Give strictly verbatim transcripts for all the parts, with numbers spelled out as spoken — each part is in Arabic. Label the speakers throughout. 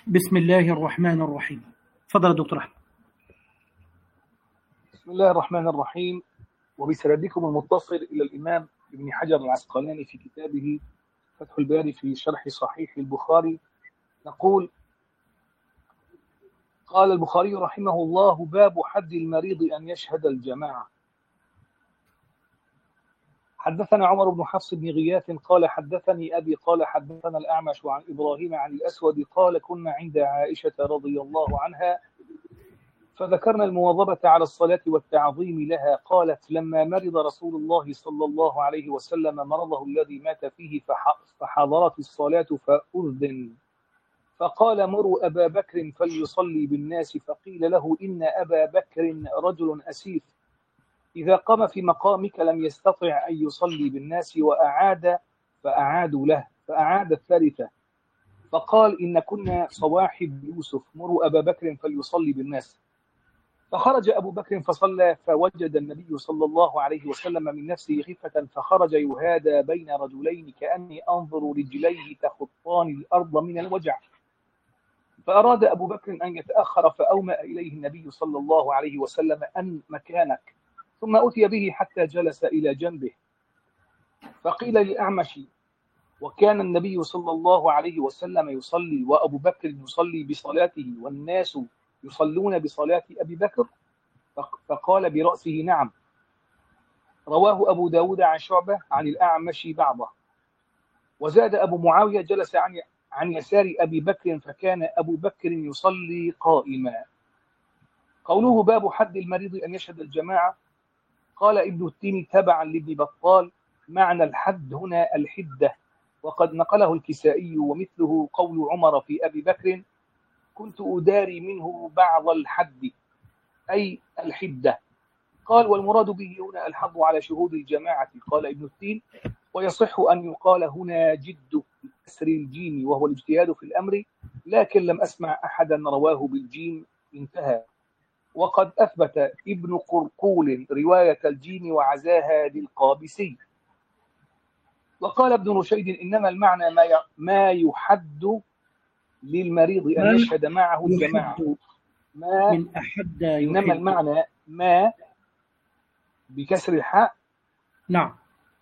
Speaker 1: بسم الله الرحمن الرحيم. تفضل يا دكتور أحمد.
Speaker 2: بسم الله الرحمن الرحيم، وبسندكم المتصل إلى الإمام ابن حجر العسقلاني في كتابه فتح الباري في شرح صحيح البخاري، نقول: قال البخاري رحمه الله: باب حد المريض أن يشهد الجماعة. حدثنا عمر بن حفص بن غياث قال حدثني أبي قال حدثنا الأعمش عن إبراهيم عن الأسود قال: كنا عند عائشة رضي الله عنها فذكرنا المواظبة على الصلاة والتعظيم لها. قالت: لما مرض رسول الله صلى الله عليه وسلم مرضه الذي مات فيه فحضرت الصلاة فأذن، فقال: مروا أبا بكر فليصلي بالناس. فقيل له: إن أبا بكر رجل أسيف، إذا قام في مقامك لم يستطع أن يصلي بالناس. وأعاد فأعادوا له، فأعاد الثالثة، فقال: إن كنا صواحب يوسف، مروا أبا بكر فليصلي بالناس. فخرج أبو بكر فصلى، فوجد النبي صلى الله عليه وسلم من نفسه خفة، فخرج يهادى بين رجلين كأني أنظر رجليه تخطان الأرض من الوجع. فأراد أبو بكر أن يتأخر، فأومأ إليه النبي صلى الله عليه وسلم: أن مكانك. ثم أتي به حتى جلس إلى جنبه. فقيل للأعمش: وكان النبي صلى الله عليه وسلم يصلي وأبو بكر يصلي بصلاته والناس يصلون بصلاة أبي بكر؟ فقال برأسه: نعم. رواه أبو داود عن شعبة عن الأعمش بعضه. وزاد أبو معاوية: جلس عن عن يسار أبي بكر، فكان أبو بكر يصلي قائما. قوله باب حد المريض أن يشهد الجماعة. قال ابن التيمي تبعا لابن بطال: معنى الحد هنا الحدة، وقد نقله الكسائي ومثله قول عمر في أبي بكر: كنت أداري منه بعض الحد، أي الحدة. قال: والمراد به هنا الحظ على شهود الجماعة. قال ابن التين: ويصح أن يقال هنا جد بكسر الجيم، وهو الاجتهاد في الأمر، لكن لم أسمع أحدا رواه بالجيم. انتهى. وقد أثبت ابن قرقول رواية الجيم وعزاها للقابسي. وقال ابن رشيد: إنما المعنى ما ما يحد للمريض أن يشهد معه الجماعة. ما
Speaker 1: من أحد
Speaker 2: إنما
Speaker 1: يحد.
Speaker 2: المعنى ما بكسر الحاء.
Speaker 1: نعم.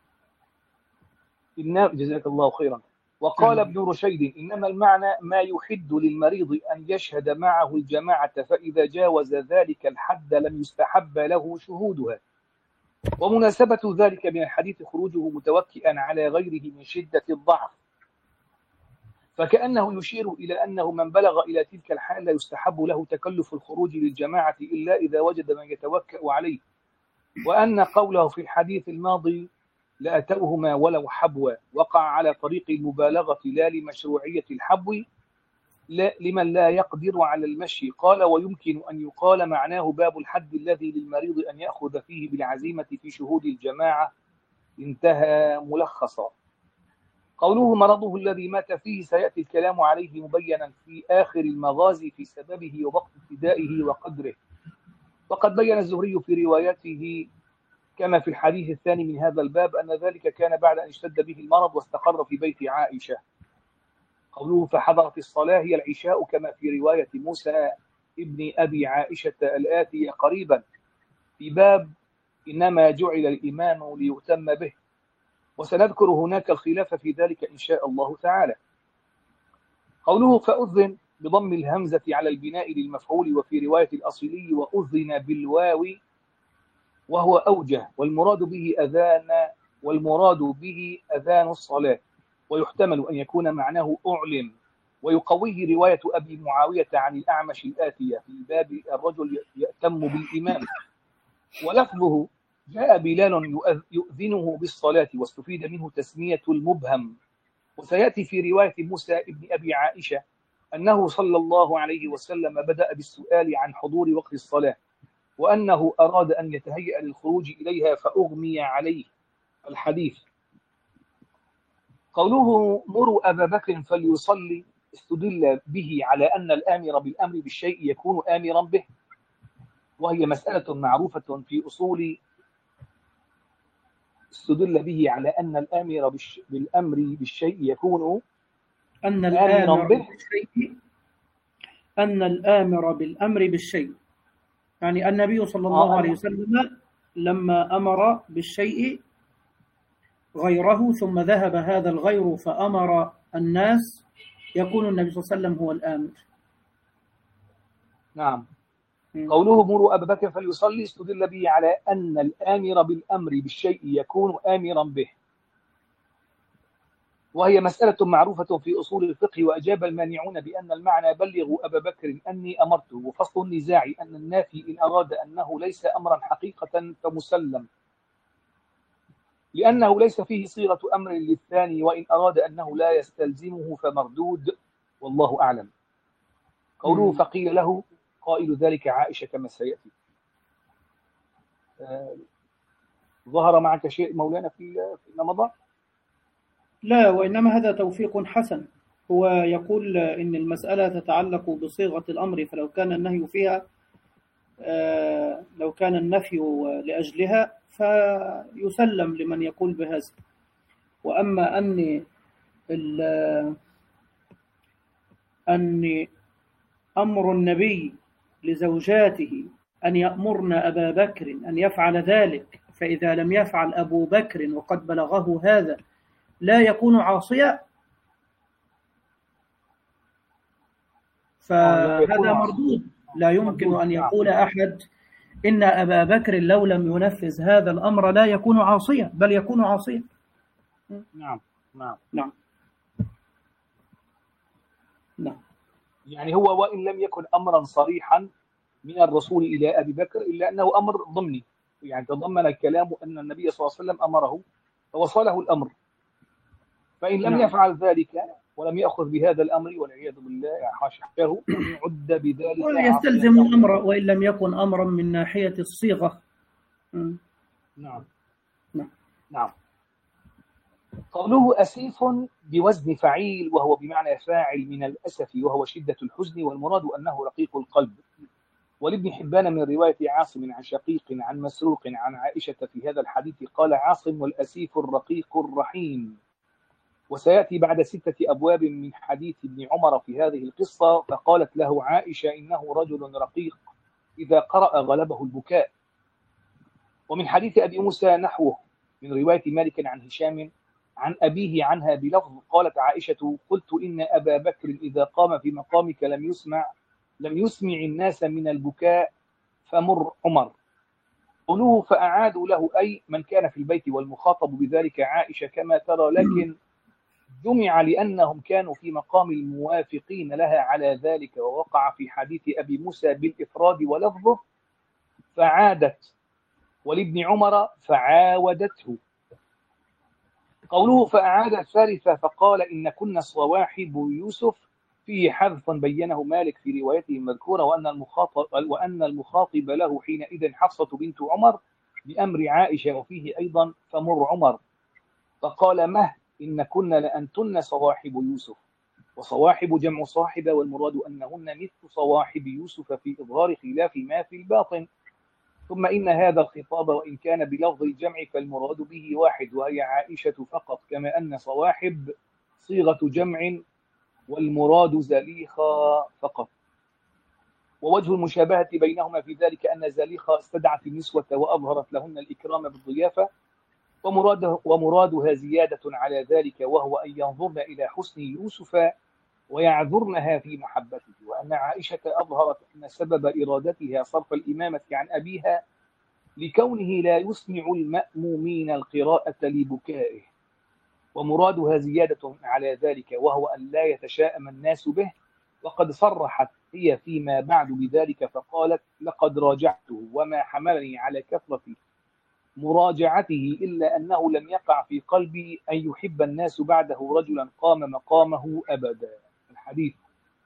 Speaker 2: إن جزاك الله خيرا. وقال ابن رشيد: إنما المعنى ما يحد للمريض أن يشهد معه الجماعة، فإذا جاوز ذلك الحد لم يستحب له شهودها. ومناسبة ذلك من الحديث خروجه متوكئا على غيره من شدة الضعف، فكأنه يشير إلى أنه من بلغ إلى تلك الحال لا يستحب له تكلف الخروج للجماعة إلا إذا وجد من يتوكأ عليه. وأن قوله في الحديث الماضي: لأتوهما ولو حبوا، وقع على طريق المبالغة لا لمشروعية الحبو لا لمن لا يقدر على المشي. قال: ويمكن أن يقال معناه باب الحد الذي للمريض أن يأخذ فيه بالعزيمة في شهود الجماعة. انتهى ملخصا. قوله مرضه الذي مات فيه سيأتي الكلام عليه مبينا في آخر المغازي في سببه ووقت ابتدائه وقدره. وقد بين الزهري في روايته كما في الحديث الثاني من هذا الباب أن ذلك كان بعد أن اشتد به المرض واستقر في بيت عائشة. قوله فحضرت الصلاة هي العشاء كما في رواية موسى ابن أبي عائشة الآتية قريبا في باب إنما جعل الإمام ليؤتم به، وسنذكر هناك الخلاف في ذلك إن شاء الله تعالى. قوله فأذن بضم الهمزة على البناء للمفعول، وفي رواية الأصلي وأذن بالواو وهو أوجه، والمراد به أذان والمراد به أذان الصلاة، ويحتمل أن يكون معناه أعلم. ويقويه رواية أبي معاوية عن الأعمش الآتية في باب الرجل يأتم بالإمام، ولفظه جاء بلال يؤذنه بالصلاة، واستفيد منه تسمية المبهم. وسيأتي في رواية موسى ابن أبي عائشة أنه صلى الله عليه وسلم بدأ بالسؤال عن حضور وقت الصلاة، وأنه أراد أن يتهيأ للخروج إليها فأغمي عليه. الحديث. قوله مروا أبا بكر فليصلي استدل به على أن الآمر بالأمر بالشيء يكون آمرا به، وهي مسألة معروفة في أصول. استدل به على أن الآمر بالأمر بالشيء يكون
Speaker 1: أن
Speaker 2: آمرا
Speaker 1: الآمر
Speaker 2: به
Speaker 1: بالشيء أن الآمر بالأمر بالشيء، يعني النبي صلى الله
Speaker 2: آه
Speaker 1: عليه
Speaker 2: أن
Speaker 1: وسلم لما أمر بالشيء غيره ثم ذهب هذا الغير فأمر الناس، يكون النبي صلى الله عليه وسلم هو الآمر.
Speaker 2: نعم.
Speaker 1: م.
Speaker 2: قوله مروا أبا بكر فليصلي استدل به على أن الآمر بالأمر بالشيء يكون آمرا به، وهي مسألة معروفة في أصول الفقه. وأجاب المانعون بأن المعنى بلغوا أبا بكر أني أمرته، وفصل النزاع أن النافي إن أراد أنه ليس أمرا حقيقة فمسلم، لأنه ليس فيه صيغة أمر للثاني، وإن أراد أنه لا يستلزمه فمردود، والله أعلم. قوله
Speaker 1: م.
Speaker 2: فقيل له قائل ذلك عائشة كما سيأتي. آه، ظهر معك شيء مولانا في فيما مضى؟
Speaker 1: لا، وإنما هذا توفيق حسن. هو يقول إن المسألة تتعلق بصيغة الأمر، فلو كان النهي فيها آه، لو كان النفي لأجلها فيسلم لمن يقول بهذا. وأما أن ال- أن أمر النبي لزوجاته أن يأمرن أبا بكر أن يفعل ذلك، فإذا لم يفعل أبو بكر وقد بلغه هذا لا يكون عاصيا،
Speaker 2: آه لا يكون
Speaker 1: فهذا
Speaker 2: عصيا.
Speaker 1: مردود. لا يمكن
Speaker 2: مردود.
Speaker 1: أن
Speaker 2: نعم
Speaker 1: يقول أحد إن أبا بكر لو لم ينفذ هذا الأمر لا يكون عاصيا، بل يكون عاصيا.
Speaker 2: نعم نعم.
Speaker 1: نعم نعم.
Speaker 2: يعني هو وإن لم يكن أمرا صريحا من الرسول إلى أبي بكر إلا أنه أمر ضمني، يعني تضمن الكلام أن النبي صلى الله عليه وسلم أمره فوصله الأمر، فإن لم
Speaker 1: نعم.
Speaker 2: يفعل ذلك ولم يأخذ بهذا الأمر والعياذ بالله حاشاه أن يعد بذلك عاصيا
Speaker 1: ويستلزم
Speaker 2: له.
Speaker 1: الأمر وإن لم يكن أمرا من ناحية الصيغة. م.
Speaker 2: نعم
Speaker 1: نعم.
Speaker 2: نعم. قوله أسيف بوزن فعيل وهو بمعنى فاعل من الأسف وهو شدة الحزن، والمراد أنه رقيق القلب. ولابن حبان من رواية عاصم عن شقيق عن مسروق عن عائشة في هذا الحديث قال عاصم والأسيف الرقيق الرحيم. وسيأتي بعد ستة أبواب من حديث ابن عمر في هذه القصة. فقالت له عائشة إنه رجل رقيق إذا قرأ غلبه البكاء. ومن حديث أبي موسى نحوه من رواية مالك عن هشام عن أبيه عنها بلفظ قالت عائشة قلت إن أبا بكر إذا قام في مقامك لم يسمع لم يسمع الناس من البكاء فمر عمر. قلوه فأعادوا له أي من كان في البيت، والمخاطب بذلك عائشة كما ترى، لكن جمع لأنهم كانوا في مقام الموافقين لها على ذلك، ووقع في حديث أبي موسى بالإفراد ولفظه فعادت، ولابن عمر فعاودته. قوله فأعاد الثالثة فقال إن كنا صواحب يوسف فيه حذف بينه مالك في روايته المذكورة، وأن المخاطب, وأن المخاطب له حينئذ حفصة بنت عمر بأمر عائشة، وفيه أيضا فمر عمر. فقال مه إن كنا لأنتن صواحب يوسف، وصواحب جمع صاحبة، والمراد أنهن مثل صواحب يوسف في إظهار خلاف ما في الباطن. ثم إن هذا الخطاب وإن كان بلفظ الجمع فالمراد به واحد وهي عائشة فقط، كما أن صواحب صيغة جمع والمراد زليخة فقط. ووجه المشابهة بينهما في ذلك أن زليخة استدعت النسوة وأظهرت لهن الإكرام بالضيافة، ومراده ومرادها زيادة على ذلك، وهو أن ينظرن إلى حسن يوسف ويعذرنها في محبته. وأن عائشة أظهرت أن سبب إرادتها صرف الإمامة عن أبيها لكونه لا يسمع المأمومين القراءة لبكائه، ومرادها زيادة على ذلك وهو أن لا يتشاءم الناس به. وقد صرحت هي فيما بعد بذلك فقالت لقد راجعته وما حملني على كثرة مراجعته إلا أنه لم يقع في قلبي أن يحب الناس بعده رجلا قام مقامه أبدا. الحديث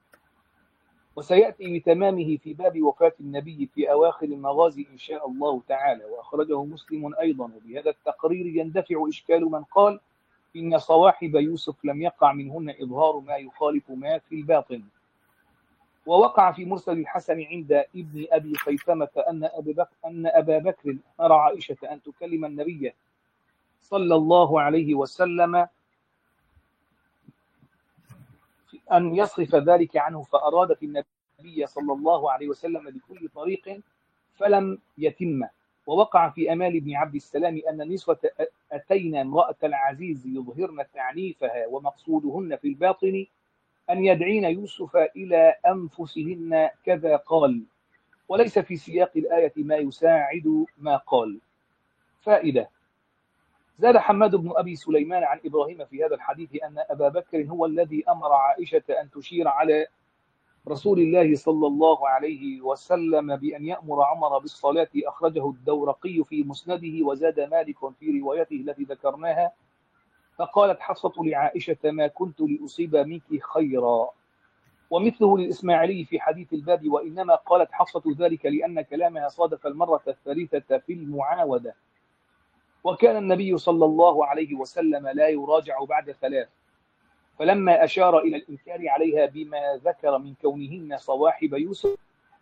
Speaker 2: وسيأتي بتمامه في باب وفاة النبي في أواخر المغازي إن شاء الله تعالى، وأخرجه مسلم أيضا. وبهذا التقرير يندفع إشكال من قال إن صواحب يوسف لم يقع منهن إظهار ما يخالف ما في الباطن. ووقع في مرسل الحسن عند ابن أبي خيثمة أن أبا بكر, أن أبا بكر أمر عائشة أن تكلم النبي صلى الله عليه وسلم أن يصرف ذلك عنه، فأرادت النبي النبي صلى الله عليه وسلم بكل طريق فلم يتم. ووقع في أمال بن عبد السلام أن النسوة أتينا امرأة العزيز يظهرن تعنيفها ومقصودهن في الباطن أن يدعين يوسف إلى أنفسهن كذا قال، وليس في سياق الآية ما يساعد ما قال. فائدة: زاد حماد بن أبي سليمان عن إبراهيم في هذا الحديث أن أبا بكر هو الذي أمر عائشة أن تشير على رسول الله صلى الله عليه وسلم بأن يأمر عمر بالصلاة، أخرجه الدورقي في مسنده. وزاد مالك في روايته التي ذكرناها فقالت حفصة لعائشة: ما كنت لأصيب منك خيرا. ومثله للإسماعيلي في حديث الباب، وإنما قالت حفصة ذلك لأن كلامها صادف المرة الثالثة في المعاودة، وكان النبي صلى الله عليه وسلم لا يراجع بعد ثلاث. فلما أشار إلى الإنكار عليها بما ذكر من كونهن صواحب يوسف،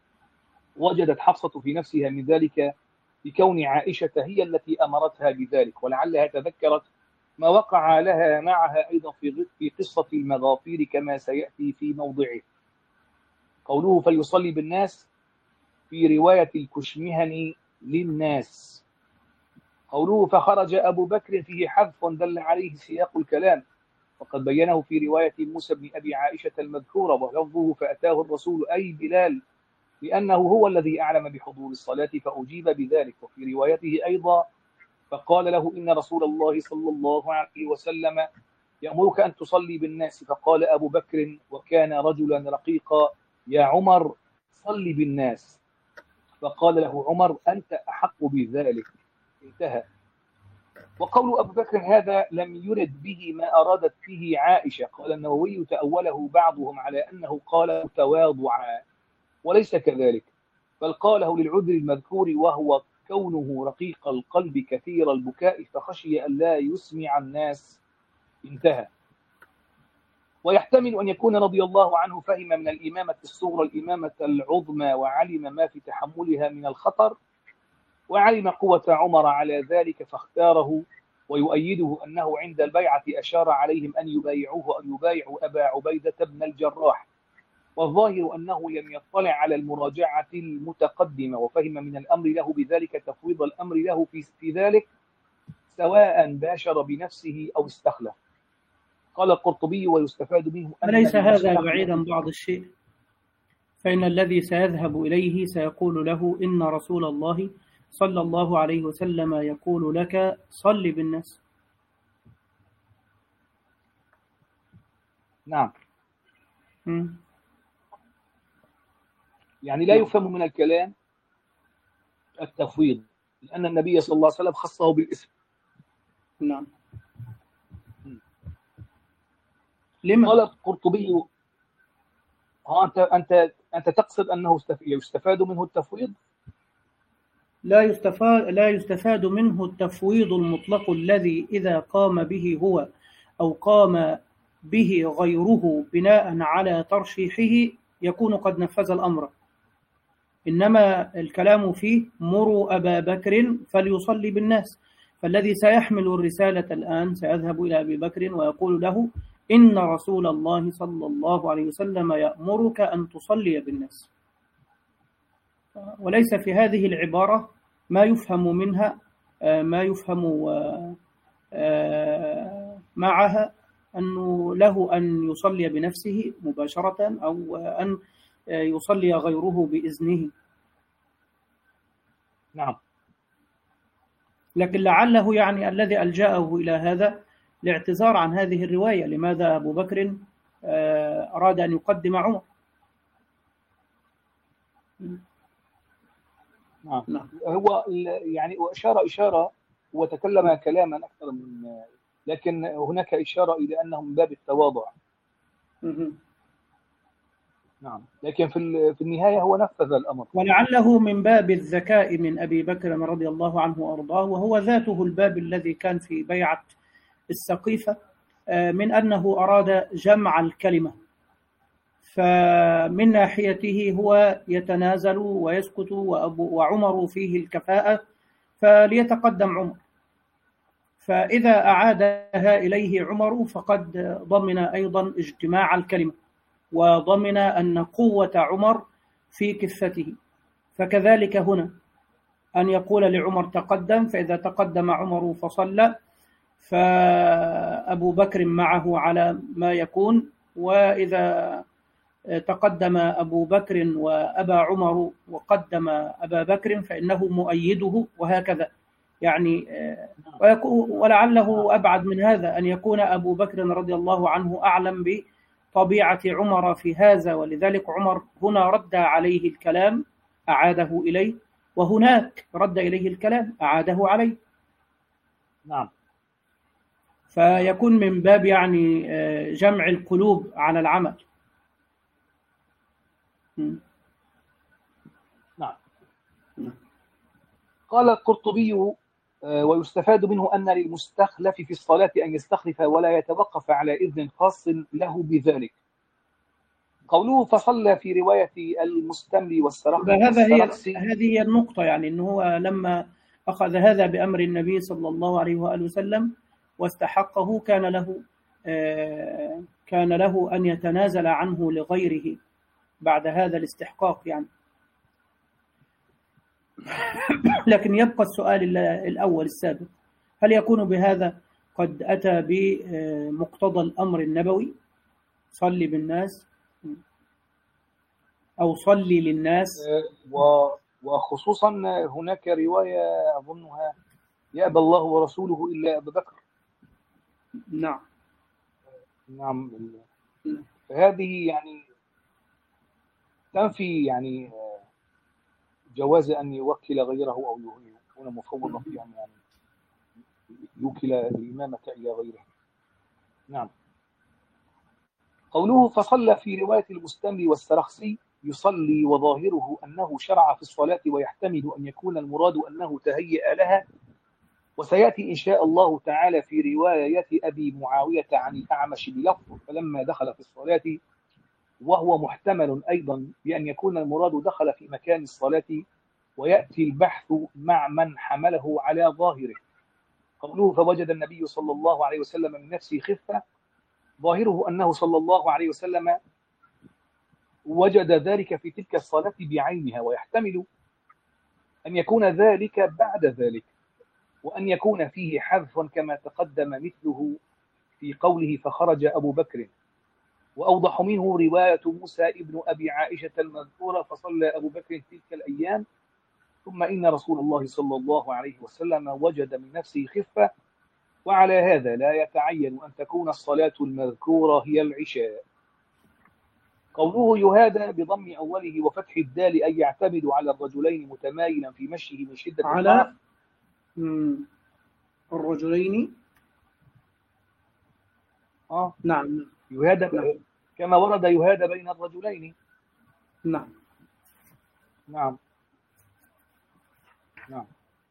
Speaker 2: وجدت حفصة في نفسها من ذلك بكون عائشة هي التي أمرتها بذلك، ولعلها تذكرت ما وقع لها معها أيضا في قصة المغافير كما سيأتي في موضعه. قوله فليصلي بالناس في رواية الكشمهني للناس. قوله فخرج أبو بكر فيه حذف دل عليه سياق الكلام، وقد بينه في رواية موسى بن أبي عائشة المذكورة، ولفظه فأتاه الرسول أي بلال، لأنه هو الذي أعلم بحضور الصلاة فأجيب بذلك. وفي روايته أيضا فقال له إن رسول الله صلى الله عليه وسلم يأمرك أن تصلي بالناس، فقال أبو بكر وكان رجلا رقيقا: يا عمر صلي بالناس. فقال له عمر: أنت أحق بذلك. انتهى. وقول أبو بكر هذا لم يرد به ما أرادت فيه عائشة. قال النووي تأوله بعضهم على أنه قال تواضعا، وليس كذلك، بل قاله للعذر المذكور وهو كونه رقيق القلب كثير البكاء فخشي أن لا يسمع الناس. انتهى. ويحتمل أن يكون رضي الله عنه فهم من الإمامة الصغرى الإمامة العظمى، وعلم ما في تحملها من الخطر، وعلم قوة عمر على ذلك فاختاره. ويؤيده أنه عند البيعة أشار عليهم أن يبايعوه أن يبايعوا أبا عبيدة بن الجراح، والظاهر أنه لم يطلع على المراجعة المتقدمة، وفهم من الأمر له بذلك تفويض الأمر له في, في ذلك سواء باشر بنفسه أو استخلف. قال القرطبي ويستفاد منه أن
Speaker 1: أليس هذا بعيدا بعض الشيء؟ فإن الذي سيذهب إليه سيقول له إن رسول الله صلى الله عليه وسلم يقول لك صل بالناس.
Speaker 2: نعم.
Speaker 1: م.
Speaker 2: يعني لا يفهم من الكلام التفويض، لأن النبي صلى الله عليه وسلم خصه بالاسم.
Speaker 1: نعم. لما؟
Speaker 2: قال القرطبي ها أنت أنت أنت تقصد أنه يستفاد منه التفويض؟
Speaker 1: لا يستفاد لا يستفاد منه التفويض المطلق الذي إذا قام به هو أو قام به غيره بناء على ترشيحه يكون قد نفذ الأمر، إنما الكلام فيه مروا أبا بكر فليصلي بالناس. فالذي سيحمل الرسالة الآن سيذهب إلى أبي بكر ويقول له إن رسول الله صلى الله عليه وسلم يأمرك أن تصلي بالناس. وليس في هذه العبارة ما يفهم منها ما يفهم معها أنه له أن يصلي بنفسه مباشرة أو أن يصلي غيره بإذنه.
Speaker 2: نعم.
Speaker 1: لكن لعله يعني الذي ألجأه إلى هذا الاعتذار عن هذه الرواية، لماذا أبو بكر أراد أن يقدم عمر.
Speaker 2: نعم. نعم. هو يعني أشار إشارة وتكلم كلاما أكثر من، لكن هناك إشارة إلى أنه من باب التواضع. نعم. لكن في في النهاية هو نفذ الأمر،
Speaker 1: ولعله من باب الذكاء من أبي بكر رضي الله عنه وأرضاه، وهو ذاته الباب الذي كان في بيعة السقيفة، من أنه أراد جمع الكلمة، فمن ناحيته هو يتنازل ويسكت وعمر فيه الكفاءة فليتقدم عمر، فإذا أعادها إليه عمر فقد ضمن أيضا اجتماع الكلمة، وضمن أن قوة عمر في كفته. فكذلك هنا أن يقول لعمر تقدم، فإذا تقدم عمر فصلى فأبو بكر معه على ما يكون، وإذا تقدم أبو بكر وأبا عمر وقدم أبا بكر فإنه مؤيده، وهكذا يعني. ولعله أبعد من هذا أن يكون أبو بكر رضي الله عنه أعلم بطبيعة عمر في هذا، ولذلك عمر هنا رد عليه الكلام أعاده إليه، وهناك رد إليه الكلام أعاده عليه.
Speaker 2: نعم.
Speaker 1: فيكون من باب يعني جمع القلوب على العمل.
Speaker 2: نعم. قال القرطبي: ويستفاد منه أن للمستخلف في الصلاة أن يستخلف ولا يتوقف على إذن خاص له بذلك. قوله فصلى في رواية المستملي والسرخسي.
Speaker 1: هذا هي هذه هي النقطة، يعني أنه هو لما أخذ هذا بأمر النبي صلى الله عليه وآله وسلم واستحقه كان له آه كان له أن يتنازل عنه لغيره بعد هذا الاستحقاق يعني. لكن يبقى السؤال الأول السابق: هل يكون بهذا قد أتى بمقتضى الأمر النبوي صلي بالناس أو صلي للناس؟
Speaker 2: وخصوصا هناك رواية أظنها يأبى الله ورسوله إلا أبا بكر.
Speaker 1: نعم
Speaker 2: نعم. فهذه يعني تنفي يعني جواز أن يوكل غيره أو يكون مفوضا في أن يعني يوكل الإمامة إلى غيره. نعم. قوله فصلى في رواية المستملي والسرخسي يصلي وظاهره أنه شرع في الصلاة، ويحتمل أن يكون المراد أنه تهيأ لها، وسيأتي إن شاء الله تعالى في رواية أبي معاوية عن الأعمش بلفظ فلما دخل في الصلاة، وهو محتمل أيضا بأن يكون المراد دخل في مكان الصلاة، ويأتي البحث مع من حمله على ظاهره. قوله فوجد النبي صلى الله عليه وسلم من نفسه خفة، ظاهره أنه صلى الله عليه وسلم وجد ذلك في تلك الصلاة بعينها، ويحتمل أن يكون ذلك بعد ذلك، وأن يكون فيه حذف كما تقدم مثله في قوله فخرج أبو بكر. وأوضح منه رواية موسى ابن أبي عائشة المذكورة فصلى أبو بكر تلك الأيام ثم إن رسول الله صلى الله عليه وسلم وجد من نفسه خفة، وعلى هذا لا يتعين أن تكون الصلاة المذكورة هي العشاء. قوله يهادى بضم أوله وفتح الدال أي يعتمد على الرجلين متمايلا في مشيه من شدة
Speaker 1: على الرجلين.
Speaker 2: آه.
Speaker 1: نعم.
Speaker 2: يهادى نعم. كما ورد يهادى بين الرجلين.
Speaker 1: نعم
Speaker 2: نعم نعم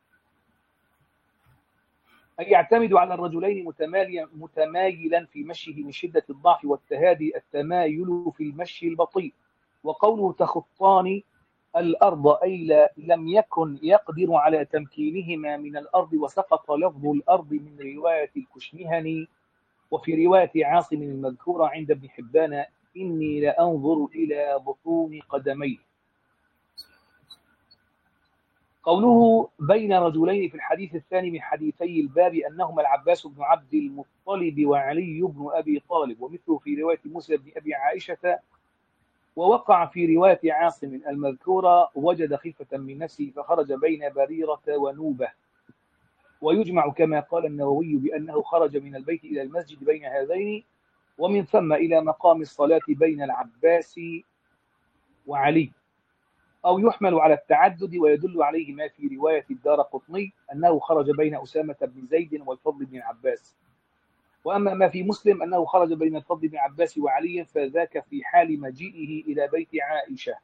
Speaker 2: أي يعتمد على الرجلين متمايلا متمايلا في مشيه من شدة الضعف والتهادي، التمايل في المشي البطيء. وقوله تخطان الأرض أي لم يكن يقدر على تمكينهما من الأرض، وسقط لفظ الأرض من رواية الكشمهني، وفي رواية عاصم المذكورة عند ابن حبان إني لأنظر إلى بطون قدميه. قوله بين رجلين في الحديث الثاني من حديثي الباب أنهما العباس بن عبد المطلب وعلي بن أبي طالب، ومثله في رواية موسى بن أبي عائشة. ووقع في رواية عاصم المذكورة وجد خفة من نفسه فخرج بين بريرة ونوبة. ويجمع كما قال النووي بأنه خرج من البيت إلى المسجد بين هذين، ومن ثم إلى مقام الصلاة بين العباس وعلي، أو يحمل على التعدد، ويدل عليه ما في رواية الدارقطني أنه خرج بين أسامة بن زيد والفضل بن عباس. وأما ما في مسلم أنه خرج بين الفضل بن عباس وعلي فذاك في حال مجيئه إلى بيت عائشة.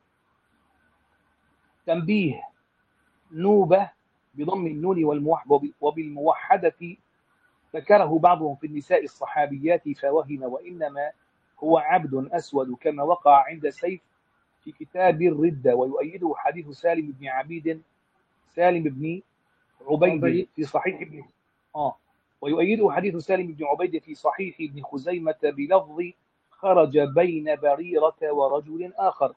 Speaker 2: تنبيه: نوبة بضم النون وبالموحدة ذكره بعضهم في النساء الصحابيات فوهم، وإنما هو عبد أسود كما وقع عند سيف في كتاب الردة. ويؤيده حديث سالم بن عبيد سالم بن عبيد في صحيح ابن آه ويؤيده حديث سالم بن عبيد في صحيح ابن خزيمة بلفظ خرج بين بريرة ورجل آخر.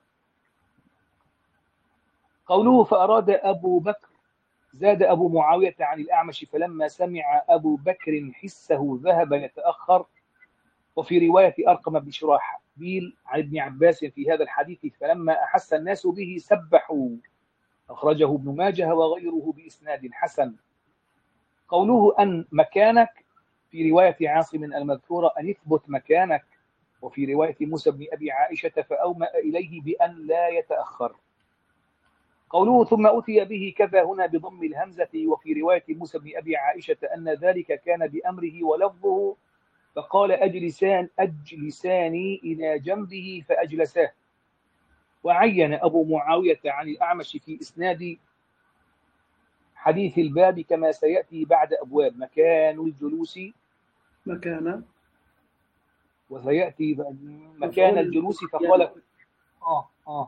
Speaker 2: قوله فأراد أبو بكر، زاد أبو معاوية عن الأعمش فلما سمع أبو بكر حسه ذهب يتأخر. وفي رواية أرقم بن شراحبيل عن ابن عباس في هذا الحديث فلما أحس الناس به سبحوا. أخرجه ابن ماجه وغيره بإسناد حسن. قوله أن مكانك في رواية عاصم المذكورة أن اثبت مكانك، وفي رواية موسى بن أبي عائشة فأومأ إليه بأن لا يتأخر. قوله ثم أتي به كذا هنا بضم الهمزة، وفي رواية موسى بن أبي عائشة أن ذلك كان بأمره ولفظه فقال أجلسان أجلساني إلى جنبه فأجلساه. وعين أبو معاوية عن الأعمش في إسناد حديث الباب كما سيأتي بعد أبواب مكان الجلوس
Speaker 1: مكان
Speaker 2: وسيأتي مكان الجلوس فقال آه آه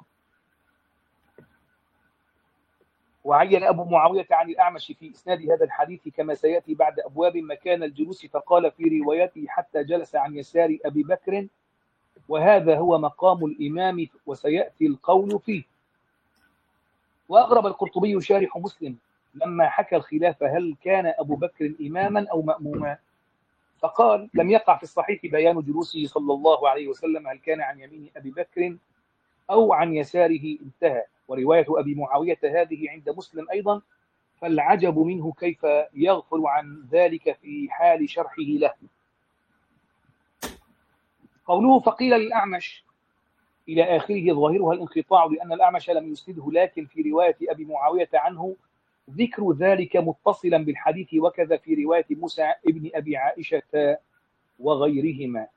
Speaker 2: وعين أبو معاوية عن الأعمش في إسناد هذا الحديث كما سيأتي بعد أبواب مكان الجلوس فقال في روايته حتى جلس عن يسار أبي بكر، وهذا هو مقام الإمام وسيأتي القول فيه. وأغرب القرطبي شارح مسلم لما حكى الخلاف هل كان أبو بكر إماما أو مأموما، فقال لم يقع في الصحيح بيان جلوسه صلى الله عليه وسلم هل كان عن يمين أبي بكر أو عن يساره، انتهى. ورواية أبي معاوية هذه عند مسلم أيضا، فالعجب منه كيف يغفل عن ذلك في حال شرحه له. قوله فقيل للأعمش إلى آخره ظاهرها الانقطاع لأن الأعمش لم يسنده، لكن في رواية أبي معاوية عنه ذكر ذلك متصلا بالحديث، وكذا في رواية موسى ابن أبي عائشة وغيرهما.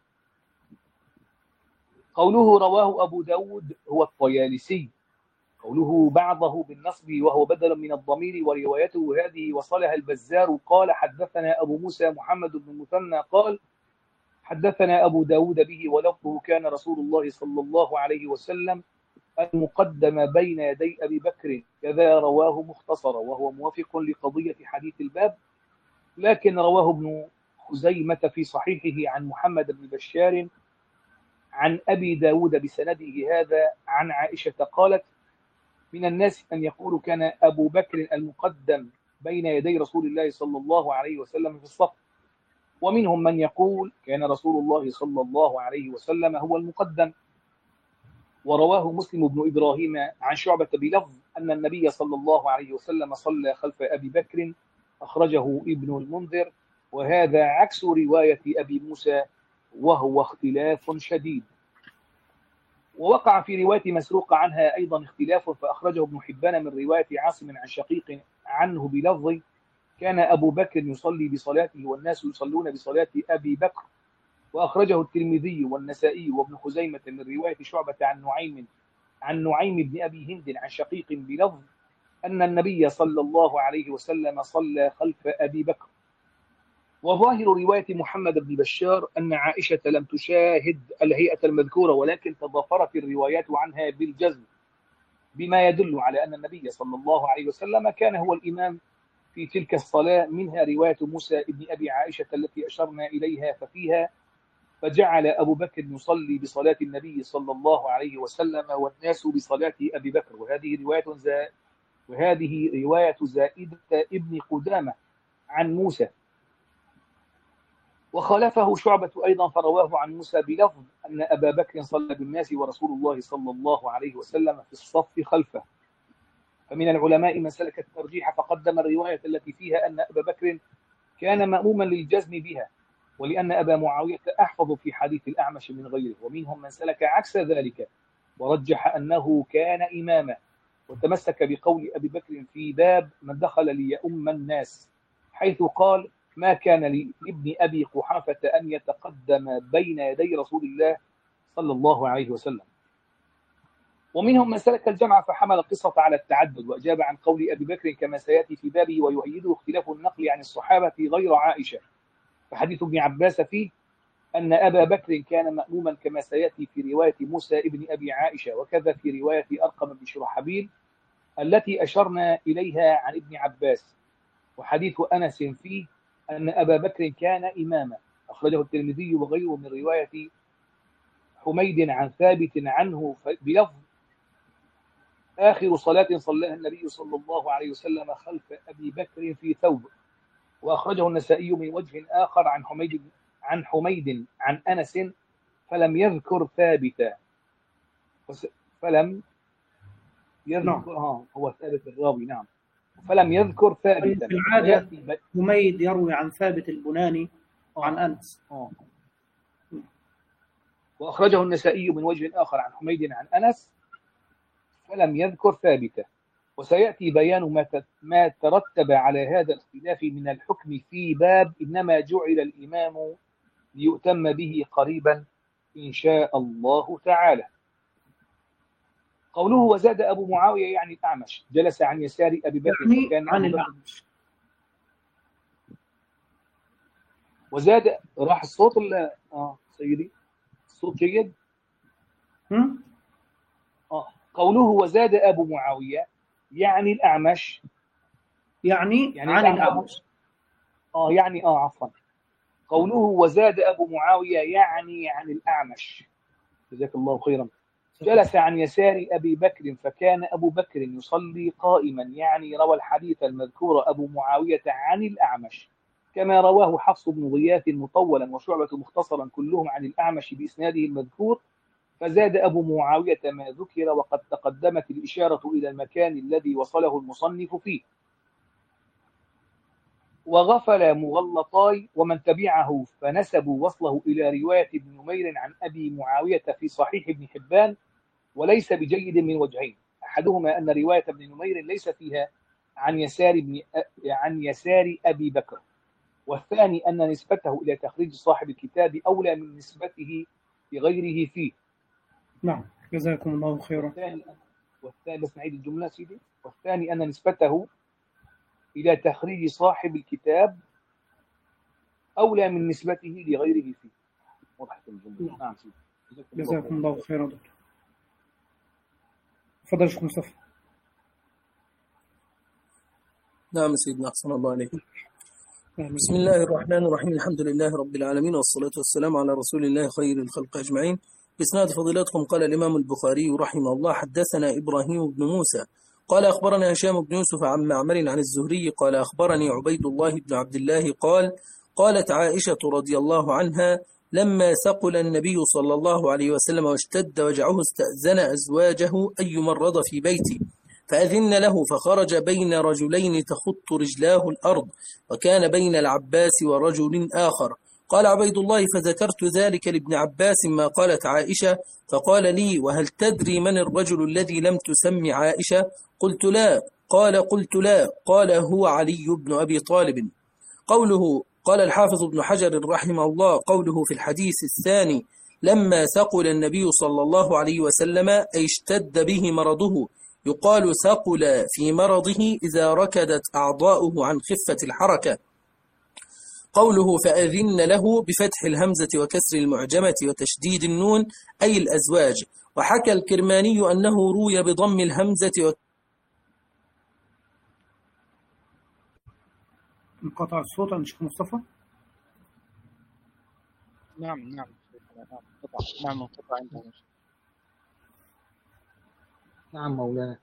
Speaker 2: قوله رواه أبو داود هو الطيالسي. قوله بعضه بالنصب وهو بدل من الضمير وروايته هذه وصلها البزار قال حدثنا أبو موسى محمد بن المثنى قال حدثنا أبو داود به ولفظه كان رسول الله صلى الله عليه وسلم المقدم بين يدي أبي بكر، كذا رواه مختصرا وهو موافق لقضية حديث الباب، لكن رواه ابن خزيمة في صحيحه عن محمد بن بشار عن أبي داود بسنده هذا عن عائشة قالت من الناس أن يقول كان أبو بكر المقدم بين يدي رسول الله صلى الله عليه وسلم في الصف، ومنهم من يقول كان رسول الله صلى الله عليه وسلم هو المقدم. ورواه مسلم بن إبراهيم عن شعبة بلفظ أن النبي صلى الله عليه وسلم صلى خلف أبي بكر، أخرجه ابن المنذر، وهذا عكس رواية أبي موسى وهو اختلاف شديد. ووقع في رواية مسروق عنها أيضا اختلاف، فأخرجه ابن حبان من رواية عاصم عن شقيق عنه بلفظ كان أبو بكر يصلي بصلاته والناس يصلون بصلاة أبي بكر، وأخرجه الترمذي والنسائي وابن خزيمة من رواية شعبة عن نعيم عن نعيم بن أبي هند عن شقيق بلفظ أن النبي صلى الله عليه وسلم صلى خلف أبي بكر. وظاهر رواية محمد بن بشار أن عائشة لم تشاهد الهيئة المذكورة، ولكن تضافرت الروايات عنها بالجزم بما يدل على أن النبي صلى الله عليه وسلم كان هو الإمام في تلك الصلاة، منها رواية موسى بن أبي عائشة التي أشرنا إليها ففيها فجعل أبو بكر يصلي بصلاة النبي صلى الله عليه وسلم والناس بصلاة أبي بكر. وهذه رواية زا وهذه رواية زائدة ابن قدامة عن موسى. وخالفه شعبة أيضا فرواه عن موسى بلفظ أن أبا بكر صلى بالناس ورسول الله صلى الله عليه وسلم في الصف خلفه. فمن العلماء من سلك الترجيح فقدم الرواية التي فيها أن أبا بكر كان مأموما للجزم بها، ولأن أبا معاوية أحفظ في حديث الأعمش من غيره. ومنهم من سلك عكس ذلك ورجح أنه كان إماما، وتمسك بقول أبي بكر في باب من دخل ليؤم الناس، حيث قال ما كان لابن أبي قحافة أن يتقدم بين يدي رسول الله صلى الله عليه وسلم. ومنهم من سلك الجمع فحمل القصة على التعدد، وأجاب عن قول أبي بكر كما سيأتي في بابه، ويؤيده اختلاف النقل عن الصحابة غير عائشة، فحديث ابن عباس فيه أن أبا بكر كان مأموما كما سيأتي في رواية موسى ابن أبي عائشة، وكذا في رواية أرقم بن شرحبيل التي أشرنا إليها عن ابن عباس. وحديث أنس فيه أن أبا بكر كان إماما، أخرجه الترمذي وغيره من رواية حميد عن ثابت عنه بلفظ آخر صلاة صلاها النبي صلى الله عليه وسلم خلف أبي بكر في ثوب. وأخرجه النسائي من وجه آخر عن حميد عن حميد عن أنس فلم يذكر ثابتا فلم يذكر نعم. آه هو ثابت الراوي نعم فلم يذكر ثابتا.
Speaker 1: في العادة حميد يروي عن ثابت البناني وعن أنس.
Speaker 2: آه. وأخرجه النسائي من وجه آخر عن حميد عن أنس فلم يذكر ثابتا. وسيأتي بيان ما ترتب على هذا الاختلاف من الحكم في باب إنما جعل الإمام ليؤتم به قريبا إن شاء الله تعالى. قوله وزاد أبو معاوية يعني الأعمش جلس عن يسار أبي بكر
Speaker 1: يعني
Speaker 2: كان
Speaker 1: عن الأعمش.
Speaker 2: وزاد راح الصوت ولا آه سيدي الصوت جيد؟
Speaker 1: هم؟
Speaker 2: آه قوله وزاد أبو معاوية يعني الأعمش
Speaker 1: يعني,
Speaker 2: يعني
Speaker 1: عن
Speaker 2: الأعمش.
Speaker 1: الأعمش
Speaker 2: آه يعني آه عفوا قوله وزاد أبو معاوية يعني عن الأعمش جزاك الله خيرا. جلس عن يسار أبي بكر فكان أبو بكر يصلي قائما يعني روى الحديث المذكور أبو معاوية عن الأعمش كما رواه حفص بن غياث مطولا وشعبة مختصرا كلهم عن الأعمش بإسناده المذكور. فزاد أبو معاوية ما ذكر وقد تقدمت الإشارة إلى المكان الذي وصله المصنف فيه. وغفل مغلطاي ومن تبعه فنسبوا وصله إلى رواية ابن نمير عن أبي معاوية في صحيح ابن حبان وليس بجيد من وجهين. أحدهما أن رواية ابن نمير ليس فيها عن يسار ابن عن يسار أبي بكر والثاني أن نسبته إلى تخريج صاحب الكتاب أولى من نسبته لغيره فيه.
Speaker 1: نعم جزاكم الله خيرا.
Speaker 2: والثاني, والثاني بس نعيد الجملة سيدي. والثاني أن نسبته إلى تخريج صاحب الكتاب أولى من نسبته لغيره فيه. وضحت الجملة. نعم سيدي
Speaker 1: جزاكم الله خيرا دكتور. تفضل شيخ مصطفى.
Speaker 3: نعم سيدنا أحسن الله عليك. بسم الله الرحمن الرحيم الحمد لله رب العالمين والصلاة والسلام على رسول الله خير الخلق أجمعين. بإسناد فضيلتكم قال الإمام البخاري رحمه الله حدثنا إبراهيم بن موسى قال أخبرنا هشام بن يوسف عن معمر عن الزهري قال أخبرني عبيد الله بن عبد الله قال قالت عائشة رضي الله عنها لما ثقل النبي صلى الله عليه وسلم واشتد وجعه استأذن أزواجه أن يمرض في بيتي فأذن له فخرج بين رجلين تخط رجلاه الأرض وكان بين العباس ورجل آخر. قال عبيد الله فذكرت ذلك لابن عباس ما قالت عائشة فقال لي وهل تدري من الرجل الذي لم تسم عائشة؟ قلت لا. قال قلت لا. قال هو علي بن أبي طالب. قوله قال الحافظ ابن حجر رحمه الله قوله في الحديث الثاني لما ثقل النبي صلى الله عليه وسلم أي اشتد به مرضه يقال ثقل في مرضه إذا ركدت أعضاؤه عن خفة الحركة. قوله فأذن له بفتح الهمزة وكسر المعجمة وتشديد النون أي الأزواج. وحكى الكرماني أنه روي بضم الهمزة و...
Speaker 1: انقطع الصوت عن شيخ مصطفى.
Speaker 2: نعم نعم انقطع نعم انقطع عندنا. نعم مولانا.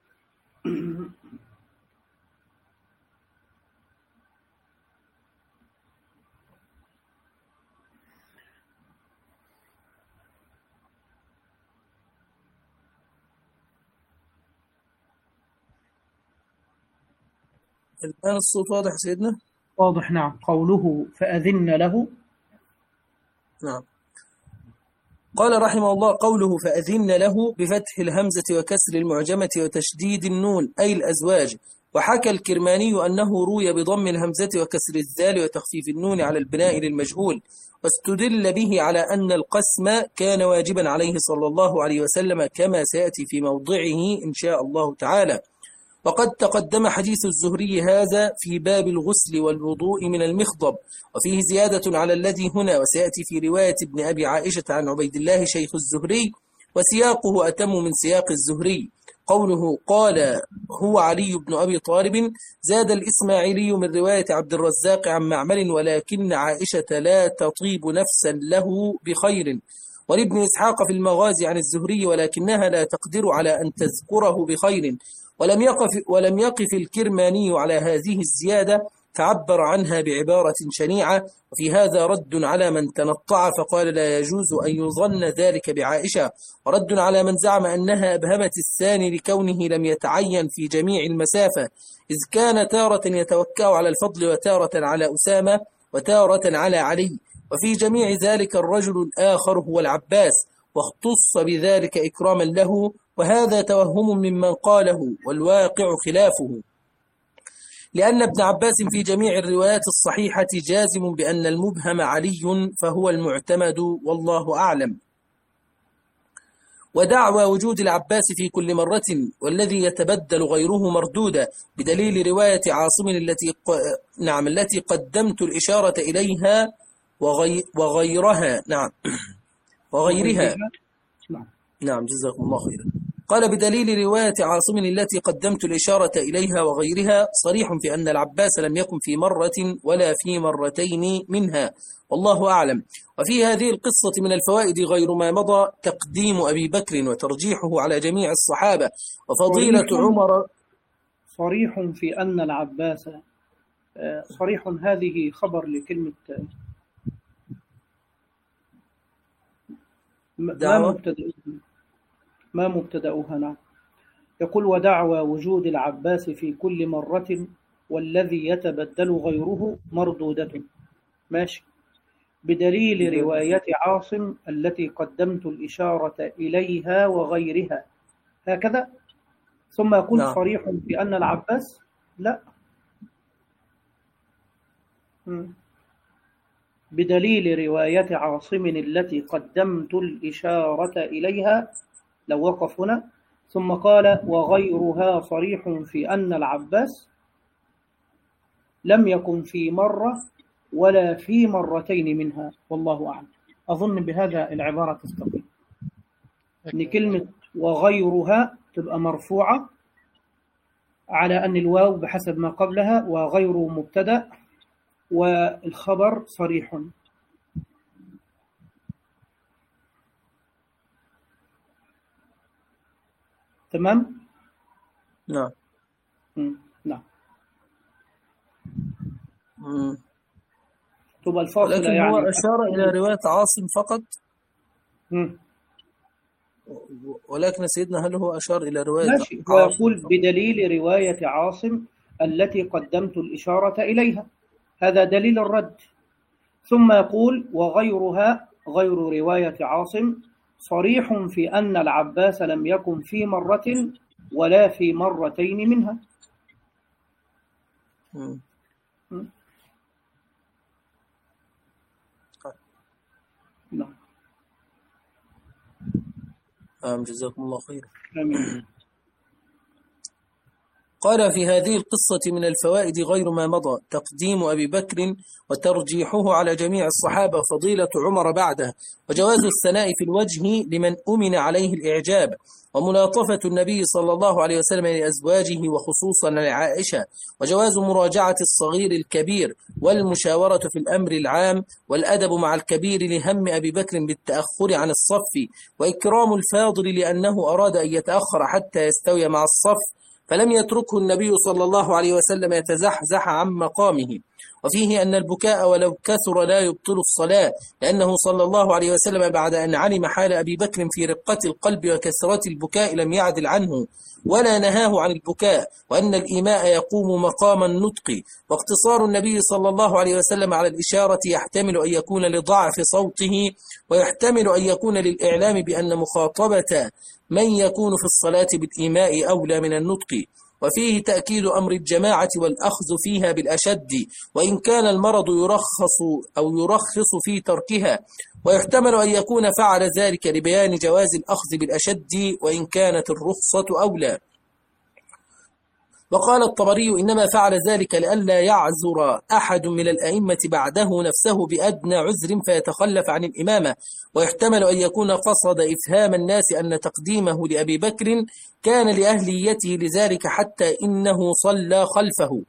Speaker 3: الآن الصوت واضح سيدنا؟
Speaker 1: واضح نعم. قوله فأذن له.
Speaker 3: نعم. قال رحمه الله قوله فأذن له بفتح الهمزة وكسر المعجمة وتشديد النون أي الأزواج. وحكى الكرماني أنه روي بضم الهمزة وكسر الذال وتخفيف النون على البناء للمجهول واستدل به على أن القسم كان واجبا عليه صلى الله عليه وسلم كما سيأتي في موضعه إن شاء الله تعالى. وقد تقدم حديث الزهري هذا في باب الغسل والوضوء من المخضب وفيه زيادة على الذي هنا وسيأتي في رواية ابن أبي عائشة عن عبيد الله شيخ الزهري وسياقه أتم من سياق الزهري. قوله قال هو علي بن أبي طالب زاد الإسماعيلي من رواية عبد الرزاق عن معمر ولكن عائشة لا تطيب نفسا له بخير ولابن إسحاق في المغازي عن الزهري ولكنها لا تقدر على أن تذكره بخير. ولم يقف, ولم يقف الكرماني على هذه الزيادة فعبر عنها بعبارة شنيعة، وفي هذا رد على من تنطع فقال لا يجوز أن يظن ذلك بعائشة، ورد على من زعم أنها أبهمت الثاني لكونه لم يتعين في جميع المسافة، إذ كان تارة يتوكأ على الفضل وتارة على أسامة وتارة على علي، وفي جميع ذلك الرجل الآخر هو العباس، واختص بذلك إكراما له، وهذا توهم ممن قاله والواقع خلافه، لأن ابن عباس في جميع الروايات الصحيحة جازم بأن المبهم علي فهو المعتمد والله أعلم. ودعوى وجود العباس في كل مرة والذي يتبدل غيره مردودة بدليل رواية عاصم التي ق... نعم التي قدمت الإشارة إليها وغي... وغيرها نعم وغيرها نعم جزاكم الله خيرا. قال بدليل رواية عاصم التي قدمت الإشارة إليها وغيرها صريح في أن العباس لم يكن في مرة ولا في مرتين منها والله أعلم. وفي هذه القصة من الفوائد غير ما مضى تقديم أبي بكر وترجيحه على جميع الصحابة وفضيلة
Speaker 1: صريح
Speaker 3: عمر.
Speaker 1: صريح في أن العباس، صريح هذه خبر لكلمة ما مبتدأ ما مبتدأها نعم. يقول ودعوى وجود العباس في كل مرة والذي يتبدل غيره مردودة، ماشي، بدليل رواية عاصم التي قدمت الإشارة إليها وغيرها، هكذا. ثم يقول نعم. صريح في أن العباس لا، بدليل رواية عاصم التي قدمت الإشارة إليها، لو وقف هنا ثم قال وغيرها صريح في أن العباس لم يكن في مرة ولا في مرتين منها والله أعلم. أظن بهذا العبارة تستقيم، أن كلمة وغيرها تبقى مرفوعة على أن الواو بحسب ما قبلها وغير مبتدأ والخبر صريح. تمام؟
Speaker 3: نعم.
Speaker 1: نعم.
Speaker 3: مم.
Speaker 1: تبقى الفاصلة
Speaker 3: لكن
Speaker 1: يعني
Speaker 3: هو أشار إلى رواية عاصم فقط.
Speaker 1: مم.
Speaker 3: ولكن سيدنا هل هو أشار إلى رواية
Speaker 1: ماشي. هو يقول بدليل رواية عاصم التي قدمت الإشارة إليها، هذا دليل الرد. ثم يقول وغيرها غير رواية عاصم صريح في أن العباس لم يكن في مرة ولا في مرتين منها.
Speaker 3: م.
Speaker 1: م. نعم.
Speaker 3: آم جزاكم الله خير.
Speaker 1: آمين.
Speaker 3: قال في هذه القصة من الفوائد غير ما مضى تقديم أبي بكر وترجيحه على جميع الصحابة فضيلة عمر بعده، وجواز الثناء في الوجه لمن أمن عليه الإعجاب، وملاطفة النبي صلى الله عليه وسلم لأزواجه وخصوصا لعائشة، وجواز مراجعة الصغير الكبير، والمشاورة في الأمر العام، والأدب مع الكبير لهم أبي بكر بالتأخر عن الصف، وإكرام الفاضل لأنه أراد أن يتأخر حتى يستوي مع الصف فلم يتركه النبي صلى الله عليه وسلم يتزحزح عن مقامه. وفيه أن البكاء ولو كثر لا يبطل الصلاة، لأنه صلى الله عليه وسلم بعد أن علم حال أبي بكر في رقة القلب وكثرة البكاء لم يعدل عنه ولا نهاه عن البكاء، وأن الإيماء يقوم مقام النطق، واقتصار النبي صلى الله عليه وسلم على الإشارة يحتمل أن يكون لضعف صوته، ويحتمل أن يكون للإعلام بأن مخاطبة من يكون في الصلاة بالإيماء أولى من النطق. وفيه تأكيد أمر الجماعة والأخذ فيها بالأشد، وإن كان المرض يرخص أو يرخص في تركها، ويحتمل أن يكون فعل ذلك لبيان جواز الأخذ بالأشد وإن كانت الرخصة أولى. وقال الطبري إنما فعل ذلك لئلا يعذر أحد من الأئمة بعده نفسه بأدنى عذر فيتخلف عن الإمامة، ويحتمل أن يكون قصد إفهام الناس أن تقديمه لأبي بكر كان لأهليته لذلك حتى إنه صلى خلفه.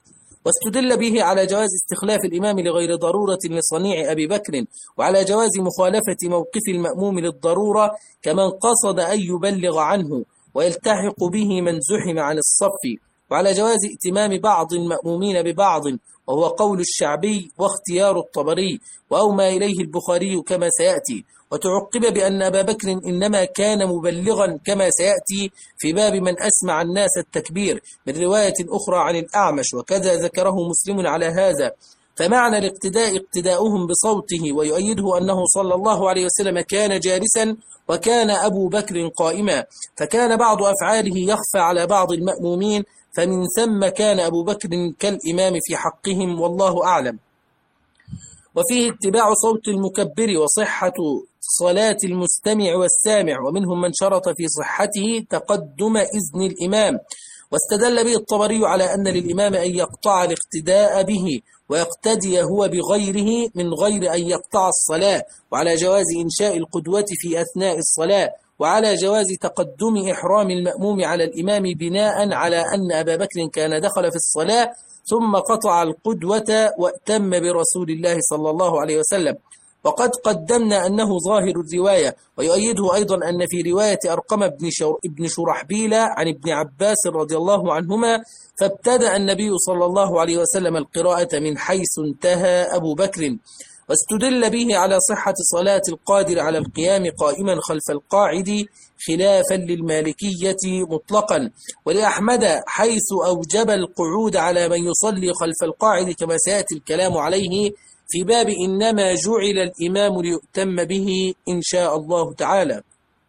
Speaker 3: واستدل به على جواز استخلاف الإمام لغير ضرورة لصنيع أبي بكر، وعلى جواز مخالفة موقف المأموم للضرورة كمن قصد أن يبلغ عنه ويلتحق به من زحم عن الصف، وعلى جواز ائتمام بعض المأمومين ببعض، وهو قول الشعبي واختيار الطبري، وأومى إليه البخاري كما سيأتي. وتعقب بأن أبا بكر إنما كان مبلغا كما سيأتي في باب من أسمع الناس التكبير من رواية أخرى عن الأعمش، وكذا ذكره مسلم على هذا. فمعنى الاقتداء اقتداؤهم بصوته، ويؤيده أنه صلى الله عليه وسلم كان جالسا وكان أبو بكر قائما، فكان بعض أفعاله يخفى على بعض المأمومين، فمن ثم كان أبو بكر كالإمام في حقهم، والله أعلم. وفيه اتباع صوت المكبر وصحة صلاة المستمع والسامع، ومنهم من شرط في صحته تقدم إذن الإمام، واستدل به الطبري على أن للإمام أن يقطع الاقتداء به ويقتدي هو بغيره من غير أن يقطع الصلاة، وعلى جواز إنشاء القدوة في أثناء الصلاة، وعلى جواز تقدم إحرام المأموم على الإمام بناء على أن أبا بكر كان دخل في الصلاة ثم قطع القدوة واتم برسول الله صلى الله عليه وسلم. وقد قدمنا أنه ظاهر الرواية، ويؤيده أيضا أن في رواية أرقم ابن شرحبيل عن ابن عباس رضي الله عنهما فابتدأ النبي صلى الله عليه وسلم القراءة من حيث انتهى أبو بكر، واستدل به على صحة صلاة القادر على القيام قائما خلف القاعد خلافا للمالكية مطلقا، ولأحمد حيث أوجب القعود على من يصلي خلف القاعد كما سيأتي الكلام عليه في باب إنما جعل الإمام ليؤتم به إن شاء الله تعالى.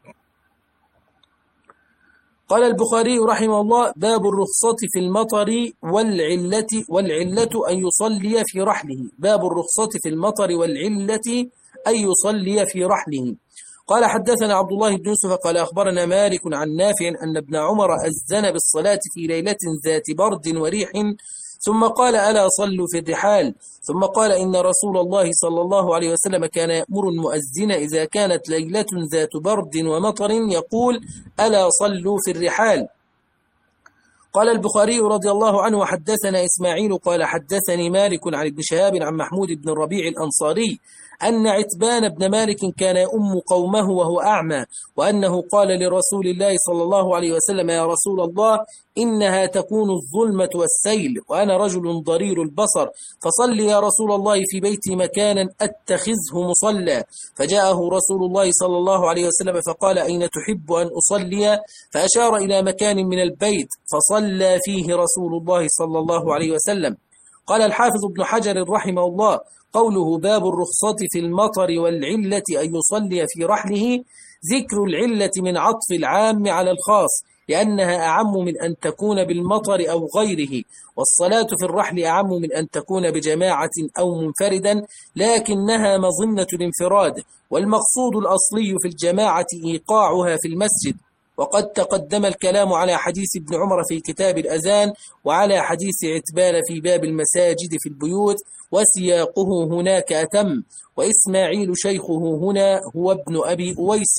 Speaker 3: قال البخاري رحمه الله: باب الرخصة في المطر والعلة والعلة أن يصلي في رحله. باب الرخصة في المطر والعلة أن يصلي في رحله. قال حدثنا عبد الله بن يوسف قال أخبرنا مالك عن نافع أن ابن عمر أذن بالصلاة في ليلة ذات برد وريح، ثم قال: ألا صلوا في الرحال. ثم قال: إن رسول الله صلى الله عليه وسلم كان يأمر المؤذن إذا كانت ليلة ذات برد ومطر يقول: ألا صلوا في الرحال. قال البخاري رضي الله عنه: حدثنا إسماعيل قال حدثني مالك عن ابن شهاب عن محمود بن الربيع الأنصاري أن عتبان بن مالك كان يؤم قومه وهو أعمى، وأنه قال لرسول الله صلى الله عليه وسلم: يا رسول الله، إنها تكون الظلمة والسيل، وأنا رجل ضرير البصر، فصل يا رسول الله في بيتي مكانا أتخذه مصلى. فجاءه رسول الله صلى الله عليه وسلم فقال: أين تحب أن أصلي؟ فأشار إلى مكان من البيت فصلى فيه رسول الله صلى الله عليه وسلم. قال الحافظ ابن حجر رحمه الله: قوله باب الرخصة في المطر والعلة أن يصلي في رحله، ذكر العلة من عطف العام على الخاص، لأنها أعم من أن تكون بالمطر أو غيره، والصلاة في الرحل أعم من أن تكون بجماعة أو منفردا، لكنها مظنة الانفراد، والمقصود الأصلي في الجماعة إيقاعها في المسجد. وقد تقدم الكلام على حديث ابن عمر في كتاب الأذان، وعلى حديث عتبان في باب المساجد في البيوت، وسياقه هناك أتم. وإسماعيل شيخه هنا هو ابن أبي أويس.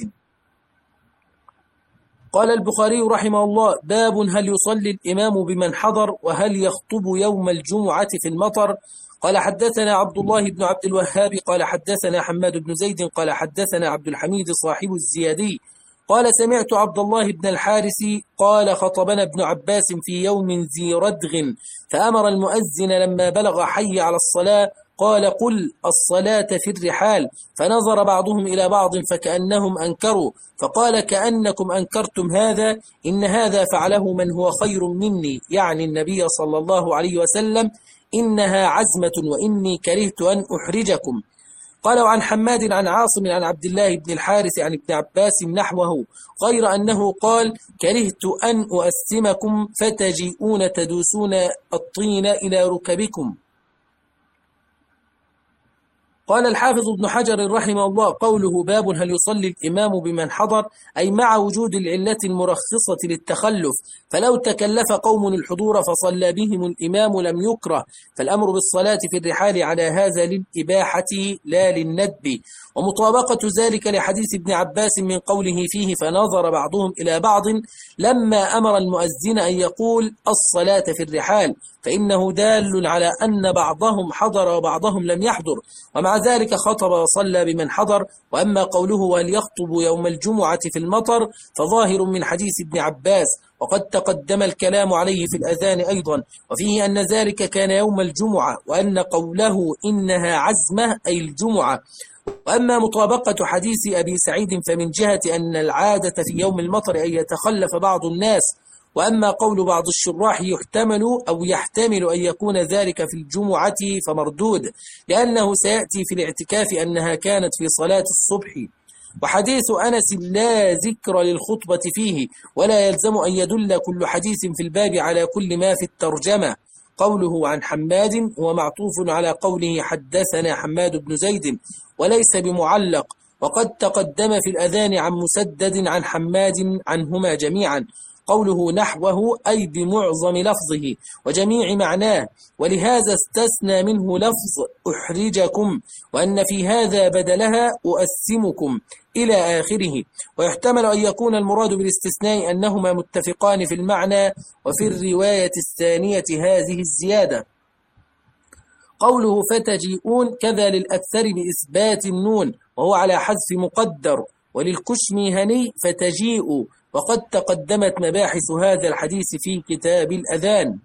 Speaker 3: قال البخاري رحمه الله: باب هل يصلي الإمام بمن حضر، وهل يخطب يوم الجمعة في المطر. قال حدثنا عبد الله بن عبد الوهاب قال حدثنا حماد بن زيد قال حدثنا عبد الحميد صاحب الزيادي قال سمعت عبد الله بن الحارث قال: خطبنا ابن عباس في يوم ذي ردغ، فأمر المؤذن لما بلغ حي على الصلاة قال: قل الصلاة في الرحال. فنظر بعضهم إلى بعض فكأنهم أنكروا، فقال: كأنكم أنكرتم هذا، إن هذا فعله من هو خير مني، يعني النبي صلى الله عليه وسلم، إنها عزمة وإني كرهت أن أحرجكم. قالوا عن حماد عن عاصم عن عبد الله بن الحارث عن ابن عباس نحوه، غير أنه قال: كرهت أن أؤسمكم فتجيئون تدوسون الطين إلى ركبكم. قال الحافظ ابن حجر رحمه الله: قوله باب هل يصلي الإمام بمن حضر، أي مع وجود العلة المرخصة للتخلف، فلو تكلف قوم الحضور فصلى بهم الإمام لم يكره، فالأمر بالصلاة في الرحال على هذا للإباحة لا للندب، ومطابقة ذلك لحديث ابن عباس من قوله فيه: فنظر بعضهم إلى بعض لما أمر المؤذن أن يقول الصلاة في الرحال، فإنه دال على أن بعضهم حضر وبعضهم لم يحضر، ومع ذلك خطب وصلى بمن حضر. وأما قوله وهل يخطب يوم الجمعة في المطر فظاهر من حديث ابن عباس، وقد تقدم الكلام عليه في الأذان أيضا، وفيه أن ذلك كان يوم الجمعة، وأن قوله إنها عزمة أي الجمعة. وأما مطابقة حديث أبي سعيد فمن جهة أن العادة في يوم المطر أن يتخلف بعض الناس. وأما قول بعض الشراح يحتمل أو يحتمل أن يكون ذلك في الجمعة فمردود، لأنه سيأتي في الاعتكاف أنها كانت في صلاة الصبح. وحديث أنس لا ذكر للخطبة فيه، ولا يلزم أن يدل كل حديث في الباب على كل ما في الترجمة. قوله عن حماد هو معطوف على قوله حدثنا حماد بن زيد، وليس بمعلق، وقد تقدم في الأذان عن مسدد عن حماد عنهما جميعا. قوله نحوه أي بمعظم لفظه وجميع معناه، ولهذا استثنى منه لفظ أحرجكم، وأن في هذا بدلها أؤسمكم إلى آخره. ويحتمل أن يكون المراد بالاستثناء أنهما متفقان في المعنى، وفي الرواية الثانية هذه الزيادة. قوله فتجيئون كذا للأكثر بإثبات النون، وهو على حذف مقدر، وللكشميهني فتجيئوا، وقد تقدمت مباحث هذا الحديث في كتاب الأذان.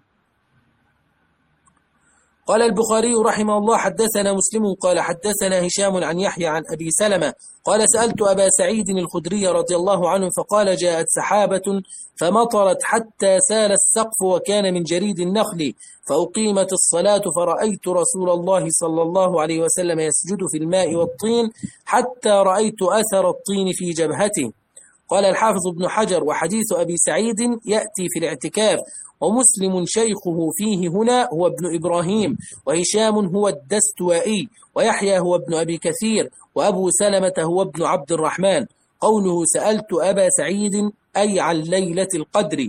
Speaker 3: قال البخاري رحمه الله حدثنا مسلم قال حدثنا هشام عن يحيى عن أبي سلمة قال سألت أبا سعيد الخدري رضي الله عنه فقال جاءت سحابة فمطرت حتى سال السقف وكان من جريد النخل، فأقيمت الصلاة فرأيت رسول الله صلى الله عليه وسلم يسجد في الماء والطين حتى رأيت أثر الطين في جبهته. قال الحافظ ابن حجر وحديث أبي سعيد يأتي في الاعتكاف، ومسلم شيخه فيه هنا هو ابن إبراهيم، وهشام هو الدستوائي، ويحيى هو ابن أبي كثير، وأبو سلمة هو ابن عبد الرحمن. قوله سألت أبا سعيد أي عن ليلة القدر.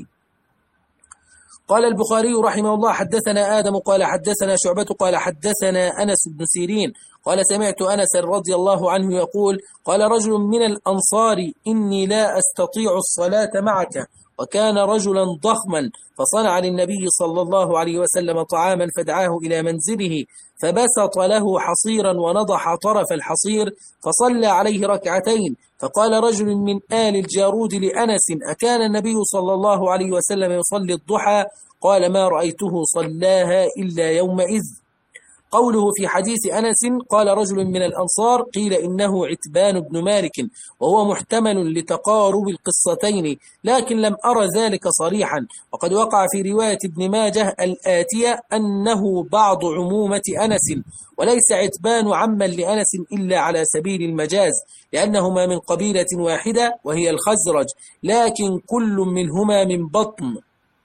Speaker 3: قال البخاري رحمه الله حدثنا آدم قال حدثنا شعبة قال حدثنا أنس بن سيرين قال سمعت أنس رضي الله عنه يقول قال رجل من الأنصار إني لا أستطيع الصلاة معك، وكان رجلا ضخما، فصنع للنبي صلى الله عليه وسلم طعاما فدعاه إلى منزله، فبسط له حصيرا ونضح طرف الحصير فصلى عليه ركعتين. فقال رجل من آل الجارود لأنس أكان النبي صلى الله عليه وسلم يصلي الضحى؟ قال ما رأيته صلاها إلا يومئذ. قوله في حديث أنس قال رجل من الأنصار قيل إنه عتبان بن مالك، وهو محتمل لتقارب القصتين، لكن لم أرى ذلك صريحا. وقد وقع في رواية ابن ماجه الآتية أنه بعض عمومة أنس، وليس عتبان عما لأنس إلا على سبيل المجاز، لأنهما من قبيلة واحدة وهي الخزرج، لكن كل منهما من بطن.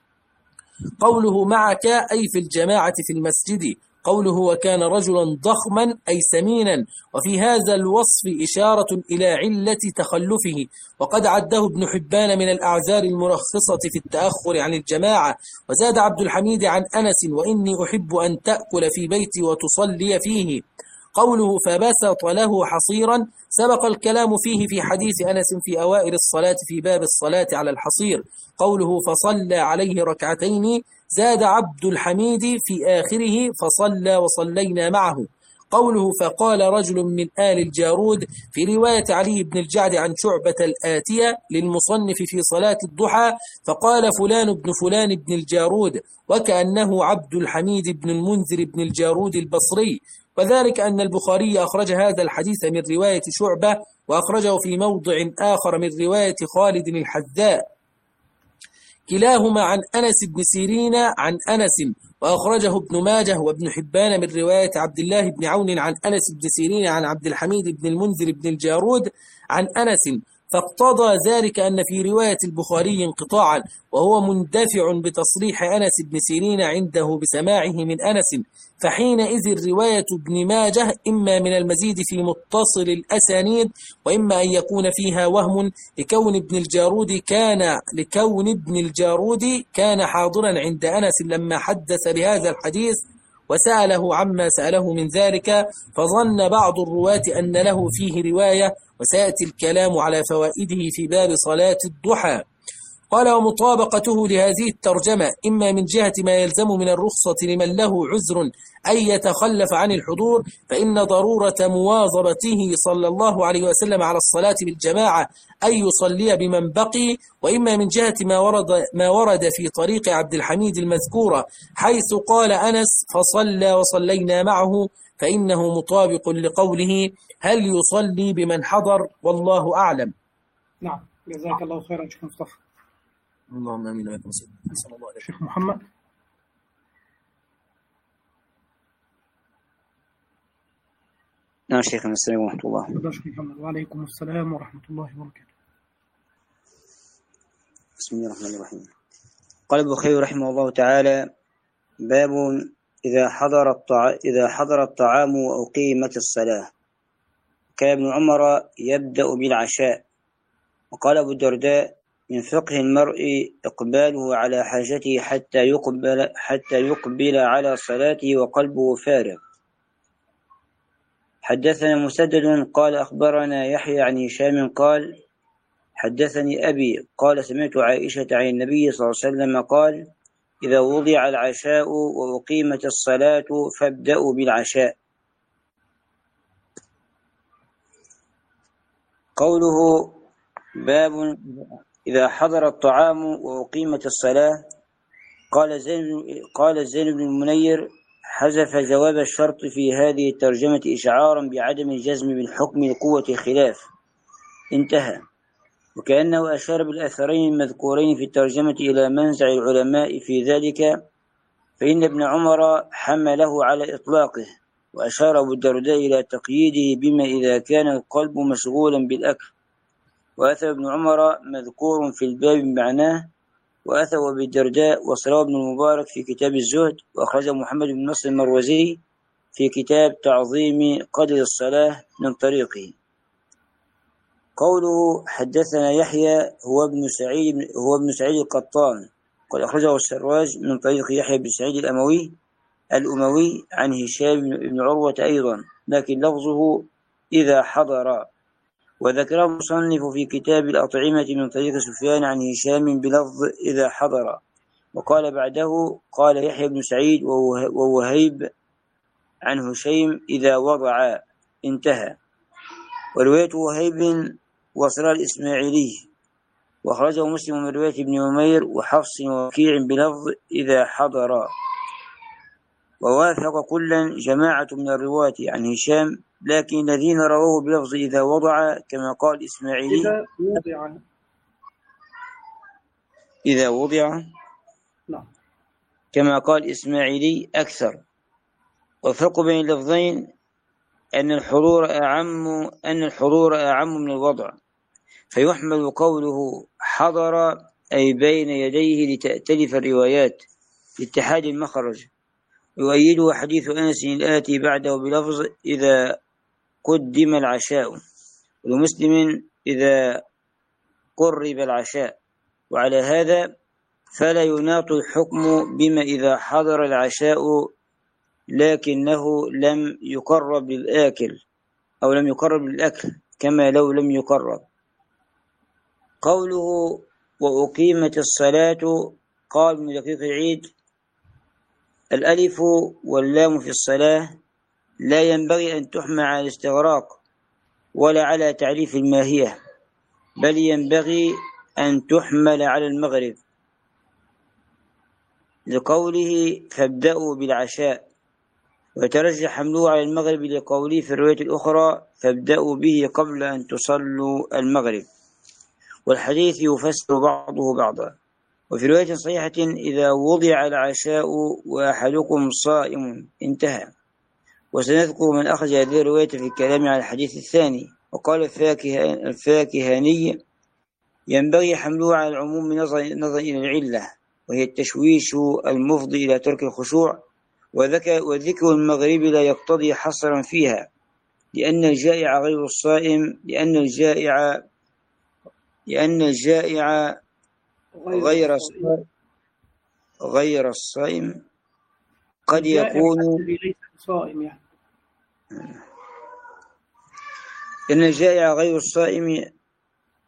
Speaker 3: قوله معك أي في الجماعة في المسجد. قوله وكان رجلا ضخما أي سمينا، وفي هذا الوصف إشارة إلى علة تخلفه، وقد عده ابن حبان من الأعذار المرخصة في التأخر عن الجماعة. وزاد عبد الحميد عن أنس وإني أحب أن تأكل في بيتي وتصلي فيه. قوله فبسط له حصيرا سبق الكلام فيه في حديث أنس في أوائل الصلاة في باب الصلاة على الحصير. قوله فصلى عليه ركعتين زاد عبد الحميد في آخره فصلى وصلينا معه. قوله فقال رجل من آل الجارود في رواية علي بن الجعد عن شعبة الآتية للمصنف في صلاة الضحى فقال فلان بن فلان بن الجارود، وكأنه عبد الحميد بن المنذر بن الجارود البصري. وذلك أن البخاري أخرج هذا الحديث من رواية شعبة، وأخرجه في موضع آخر من رواية خالد الحذاء، كلاهما عن أنس بن سيرين عن أنس، وأخرجه ابن ماجه وابن حبان من رواية عبد الله بن عون عن أنس بن سيرين عن عبد الحميد بن المنذر بن الجارود عن أنس، فاقتضى ذلك أن في رواية البخاري انقطاعا، وهو مندفع بتصريح أنس بن سيرين عنده بسماعه من أنس، فحينئذ رواية ابن ماجه إما من المزيد في متصل الأسانيد، وإما أن يكون فيها وهم لكون ابن الجارود كان لكون ابن الجارود كان حاضرا عند أنس لما حدث بهذا الحديث وسأله عما سأله من ذلك، فظن بعض الرواة أن له فيه رواية، وسيأتي الكلام على فوائده في باب صلاة الضحى. قال: ومطابقته لهذه الترجمة إما من جهة ما يلزم من الرخصة لمن له عذر أن يتخلف عن الحضور، فإن ضرورة مواظبته صلى الله عليه وسلم على الصلاة بالجماعة أن يصلي بمن بقي، وإما من جهة ما ورد, ما ورد في طريق عبد الحميد المذكورة حيث قال أنس: فصلى وصلينا معه، فإنه مطابق لقوله: هل يصلي بمن حضر؟ والله أعلم.
Speaker 1: نعم، جزاك الله خيرا شيخ مصطفى.
Speaker 3: اللهم امين وياكم. صلى الله عليه.
Speaker 1: شيخ محمد.
Speaker 4: نعم شيخنا، السلام ورحمة الله.
Speaker 1: شيخ محمد. وعليكم السلام ورحمة الله وبركاته.
Speaker 4: بسم الله الرحمن الرحيم. قال البخاري رحمه الله تعالى: باب إذا حضر الطع... إذا حضر الطعام وأقيمت الصلاة. كان ابن عمر يبدأ بالعشاء. وقال أبو الدرداء: من فقه المرء إقباله على حاجته حتى يقبل حتى يقبل على صلاته وقلبه فارغ. حدثنا مسدد قال أخبرنا يحيى عن هشام قال: حدثني أبي قال: سمعت عائشة عن النبي صلى الله عليه وسلم قال: إذا وضع العشاء وأقيمت الصلاة فابدأوا بالعشاء. قوله باب إذا حضر الطعام وأقيمت الصلاة، قال زين قال زين بن المنير: حذف جواب الشرط في هذه الترجمة إشعارا بعدم الجزم بالحكم لقوة خلاف. انتهى. وكأنه أشار بالأثرين المذكورين في الترجمة إلى منزع العلماء في ذلك، فإن ابن عمر حمله على إطلاقه، وأشار أبو الدرداء إلى تقييده بما إذا كان القلب مشغولا بالأكل. وأثر ابن عمر مذكور في الباب معناه، وأثر أبو الدرداء وصلاه ابن المبارك في كتاب الزهد، وأخرجه محمد بن نصر المروزي في كتاب تعظيم قدر الصلاة من طريقه. قوله حدثنا يحيى هو ابن سعيد هو ابن سعيد القطان، قد أخرجه السراج من طريق يحيى بن سعيد الأموي الأموي عن هشام بن عروة أيضا، لكن لفظه إذا حضر. وذكره المصنف في كتاب الأطعمة من طريق سفيان عن هشام بلفظ إذا حضر. وقال بعده قال يحيى بن سعيد ووهيب عن هشيم إذا وضع. انتهى. ورواية وهيب وصل الإسماعيلي، وأخرجه مسلم من رواية ابن عمير وحفص ووكيع بلفظ إذا حضر. ووافق كلا جماعة من الرواة عن هشام، لكن الذين رواه بلفظ إذا وضع كما قال إسماعيلي
Speaker 1: إذا وضع
Speaker 4: إذا وضع
Speaker 1: لا.
Speaker 4: كما قال إسماعيلي أكثر. والفرق بين اللفظين أن الحضور أعم أن الحضور أعم من الوضع، فيحمل قوله حضر أي بين يديه لتأتلف الروايات لاتحاد المخرج. يؤيده حديث أنس الآتي بعده بلفظ إذا قدم العشاء، ولمسلم إذا قرب العشاء. وعلى هذا فلا يناط الحكم بما إذا حضر العشاء لكنه لم يقرب للآكل أو لم يقرب للأكل كما لو لم يقرب. قوله وأقيمت الصلاة، قال من دقيق العيد: الألف واللام في الصلاة لا ينبغي أن تحمل على الاستغراق ولا على تعريف الماهية، بل ينبغي أن تحمل على المغرب، لقوله فابدأوا بالعشاء. ويترجح حمله على المغرب لقوله في الرواية الأخرى فابدأوا به قبل أن تصلوا المغرب. والحديث يفسر بعضه بعضا. وفي رواية صحيحة إذا وضع العشاء وأحدكم صائم. انتهى. وسنذكر من أخرج هذه الرواية في الكلام على الحديث الثاني. وقال الفاكهاني ينبغي حمله على العموم نظرا إلى العلة، وهي التشويش المفضي إلى ترك الخشوع، وذكر المغرب لا يقتضي حصرا فيها، لأن الجائع غير الصائم لأن الجائع لأن الجائع غير الصائم غير الصائم قد يكون
Speaker 1: صائم يعني.
Speaker 4: إن الجائع غير الصائم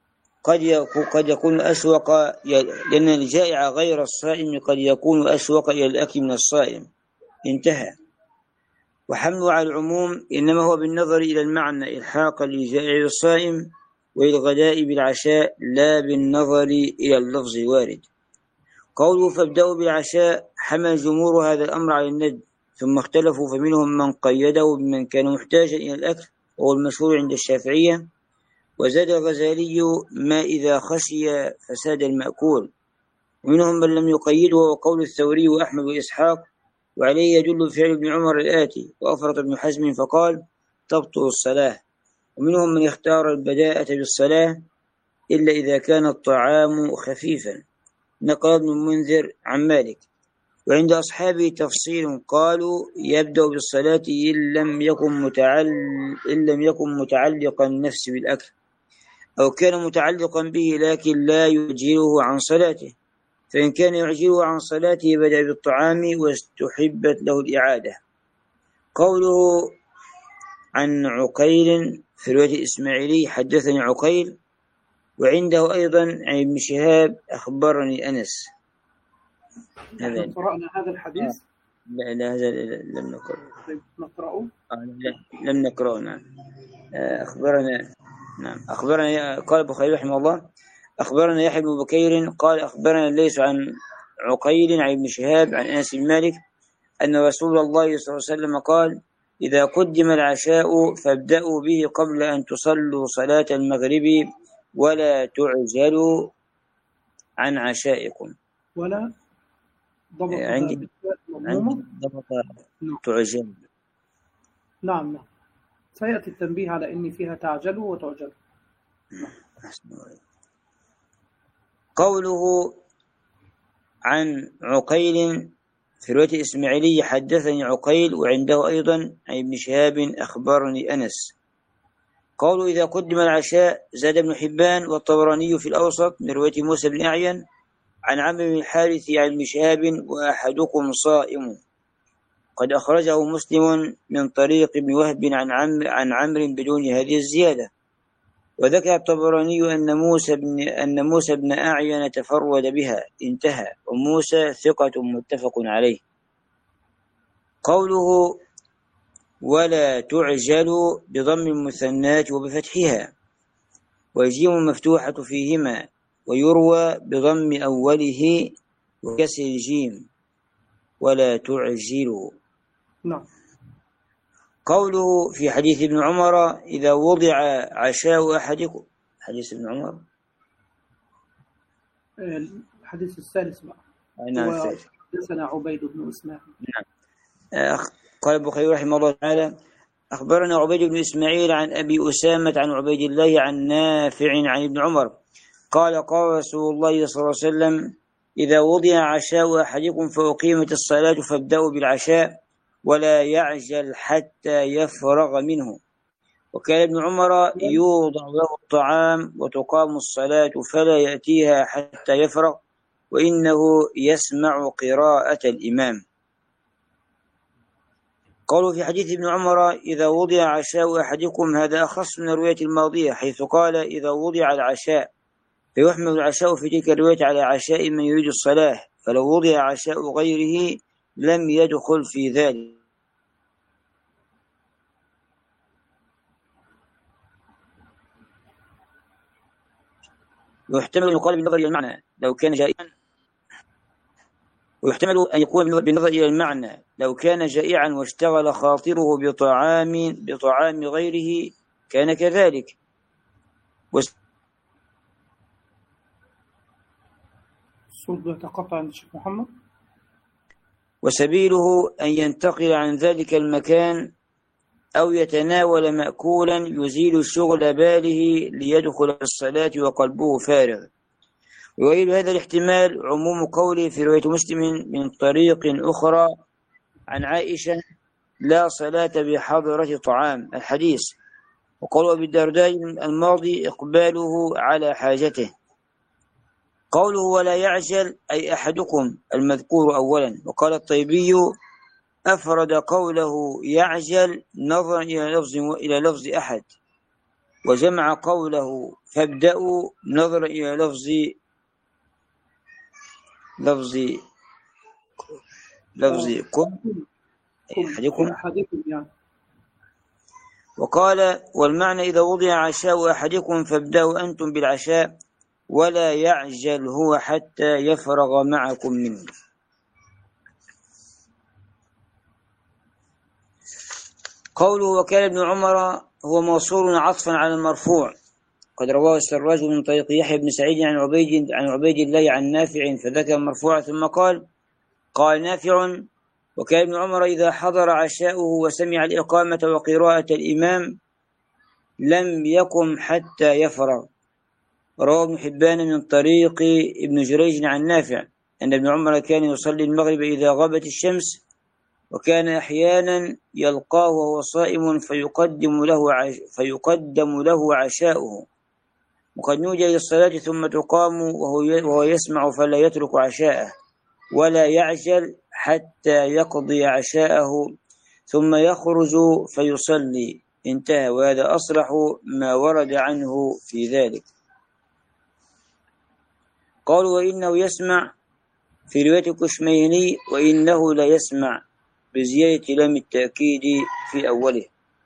Speaker 4: قد يكون قد يكون أشوق، لأن الجائع غير الصائم قد يكون أشوق إلى الأكل من الصائم. انتهى. وحمله على العموم إنما هو بالنظر إلى المعنى إلحاقا للجائع الصائم وللغداء بالعشاء، لا بالنظر إلى اللفظ الوارد. قوله فابدأوا بالعشاء حمل جمهور هذا الأمر على الند، ثم اختلفوا فمنهم من قيده بمن كان محتاجا إلى الأكل وهو المشهور عند الشافعية، وزاد الغزالي ما إذا خشي فساد المأكول، ومنهم من لم يقيده وقول الثوري وأحمد وإسحاق، وعليه يدل فعل ابن عمر الآتي: وأفرط ابن حزم فقال تبطل الصلاة. ومنهم من اختار البداءة بالصلاة إلا إذا كان الطعام خفيفا، نقل ابن المنذر عن مالك. وعند أصحابه تفصيل، قالوا يبدأ بالصلاة إن لم يكن متعل... إن لم يكن متعلقا النفس بالأكل، أو كان متعلقا به لكن لا يعجله عن صلاته، فإن كان يعجله عن صلاته بدأ بالطعام واستحبت له الإعادة. قوله عن عقيل في رواية الإسماعيلي حدثني عقيل، وعنده أيضا عن ابن شهاب أخبرني أنس.
Speaker 1: هذا قرأنا هذا الحديث؟
Speaker 4: لا لا هذا لم نقرأ.
Speaker 1: نقرأه؟
Speaker 4: لم نقرأه. نعم. أخبرنا نعم أخبرنا قال البخاري رحمه الله أخبرنا يحيى بن بكير قال أخبرنا ليس عن عقيل عن ابن شهاب عن أنس بن مالك أن رسول الله صلى الله عليه وسلم قال: إذا قدم العشاء فابدأوا به قبل أن تصلوا صلاة المغرب ولا تعجلوا عن عشائكم.
Speaker 1: ولا ضبط
Speaker 4: عندي ضبط تعجل.
Speaker 1: نعم نعم سيأتي التنبيه على إن فيها تعجلوا وتعجلوا.
Speaker 4: قوله عن عقيل في رواية الإسماعيلي حدثني عقيل، وعنده أيضا عن ابن شهاب أخبرني أنس. قوله إذا قدم العشاء زاد ابن حبان والطبراني في الأوسط من رواية موسى بن أعين عن عمرو بن الحارث عن ابن شهاب: وأحدكم صائم. قد أخرجه مسلم من طريق ابن وهب عن عمرو عن عمرو بدون هذه الزيادة. وذكر الطبراني أن موسى بن أن موسى بن أعين تفرد بها. انتهى. وموسى ثقة متفق عليه. قوله ولا تعجلوا بضم المثنات وبفتحها، والجيم المفتوحة فيهما، ويروى بضم أوله وكسر الجيم ولا تعجلوا.
Speaker 1: نعم.
Speaker 4: قوله في حديث ابن عمر إذا وضع عشاء أحدكم، حديث ابن عمر
Speaker 1: الحديث الثالث بقى.
Speaker 4: نعم.
Speaker 1: حدثنا عبيد بن إسماعيل.
Speaker 4: نعم. قال البخاري رحمه الله تعالى: أخبرنا عبيد بن إسماعيل عن أبي أسامة عن عبيد الله عن نافع عن ابن عمر قال: قال رسول الله صلى الله عليه وسلم: إذا وضع عشاء أحدكم فأقيمت الصلاة فابدأوا بالعشاء ولا يعجل حتى يفرغ منه. وكان ابن عمر يوضع له الطعام وتقام الصلاة فلا يأتيها حتى يفرغ، وإنه يسمع قراءة الإمام. قالوا في حديث ابن عمر إذا وضع عشاء أحدكم، هذا أخص من الرواية الماضية حيث قال إذا وضع العشاء، فيحمل العشاء في تلك الرواية على عشاء من يريد الصلاة، فلو وضع عشاء غيره لم يدخل في ذلك. ويحتمل أن يقال بالنظر إلى المعنى لو كان جائعا ويحتمل أن يقول بالنظر إلى المعنى لو كان جائعا واشتغل خاطره بطعام بطعام غيره كان كذلك.
Speaker 1: الصوت يتقطع عند الشيخ محمد.
Speaker 4: وسبيله أن ينتقل عن ذلك المكان أو يتناول مأكولا يزيل شغل باله ليدخل في الصلاة وقلبه فارغ. ويؤيد هذا الاحتمال عموم قوله في رواية مسلم من طريق أخرى عن عائشة: لا صلاة بحضرة طعام، الحديث. وقال أبي الدرداء الماضي إقباله على حاجته. قوله ولا يعجل أي أحدكم المذكور أولا. وقال الطيبي أفرد قوله يعجل نظرا إلى لفظ إلى لفظ أحد، وجمع قوله فابدأوا نظرا إلى لفظ لفظ لفظ كن أحدكم، وقال والمعنى إذا وضع عشاء أحدكم فابدأوا أنتم بالعشاء ولا يعجل هو حتى يفرغ معكم منه. قوله وكان ابن عمر هو موصول عطفا على المرفوع، قد رواه السراج من طريق يحيى بن سعيد عن عبيد عن عبيد الله عن نافع فذكر مرفوعا ثم قال قال نافع وكان ابن عمر إذا حضر عشاؤه وسمع الإقامة وقراءة الإمام لم يقم حتى يفرغ. رواه ابن حبان من طريق ابن جريج عن نافع أن ابن عمر كان يصلي المغرب إذا غابت الشمس، وكان أحيانا يلقاه وهو صائم فيقدم له عش... فيقدم له عشاؤه، وقد نودي للصلاة ثم تقام وهو, ي... وهو يسمع فلا يترك عشاءه ولا يعجل حتى يقضي عشاءه ثم يخرج فيصلي. انتهى. وهذا أصرح ما ورد عنه في ذلك. قالوا وإنه يسمع في رواية الكشميهني وإنه لا يسمع بزيادة لام التأكيد في أوله.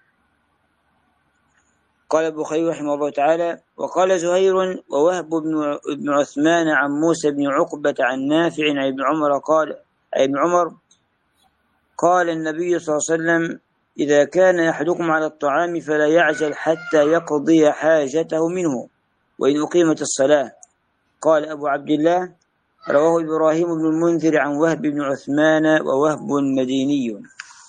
Speaker 4: قال البخاري رحمه الله تعالى وقال زهير ووهب بن عثمان عن موسى بن عقبة عن نافع عن ابن عمر قال ابن عمر قال النبي صلى الله عليه وسلم إذا كان أحدكم على الطعام فلا يعجل حتى يقضي حاجته منه وإن أقيمت الصلاة. قال أبو عبد الله رواه إبراهيم بن المنذر عن وهب بن عثمان ووهب مديني.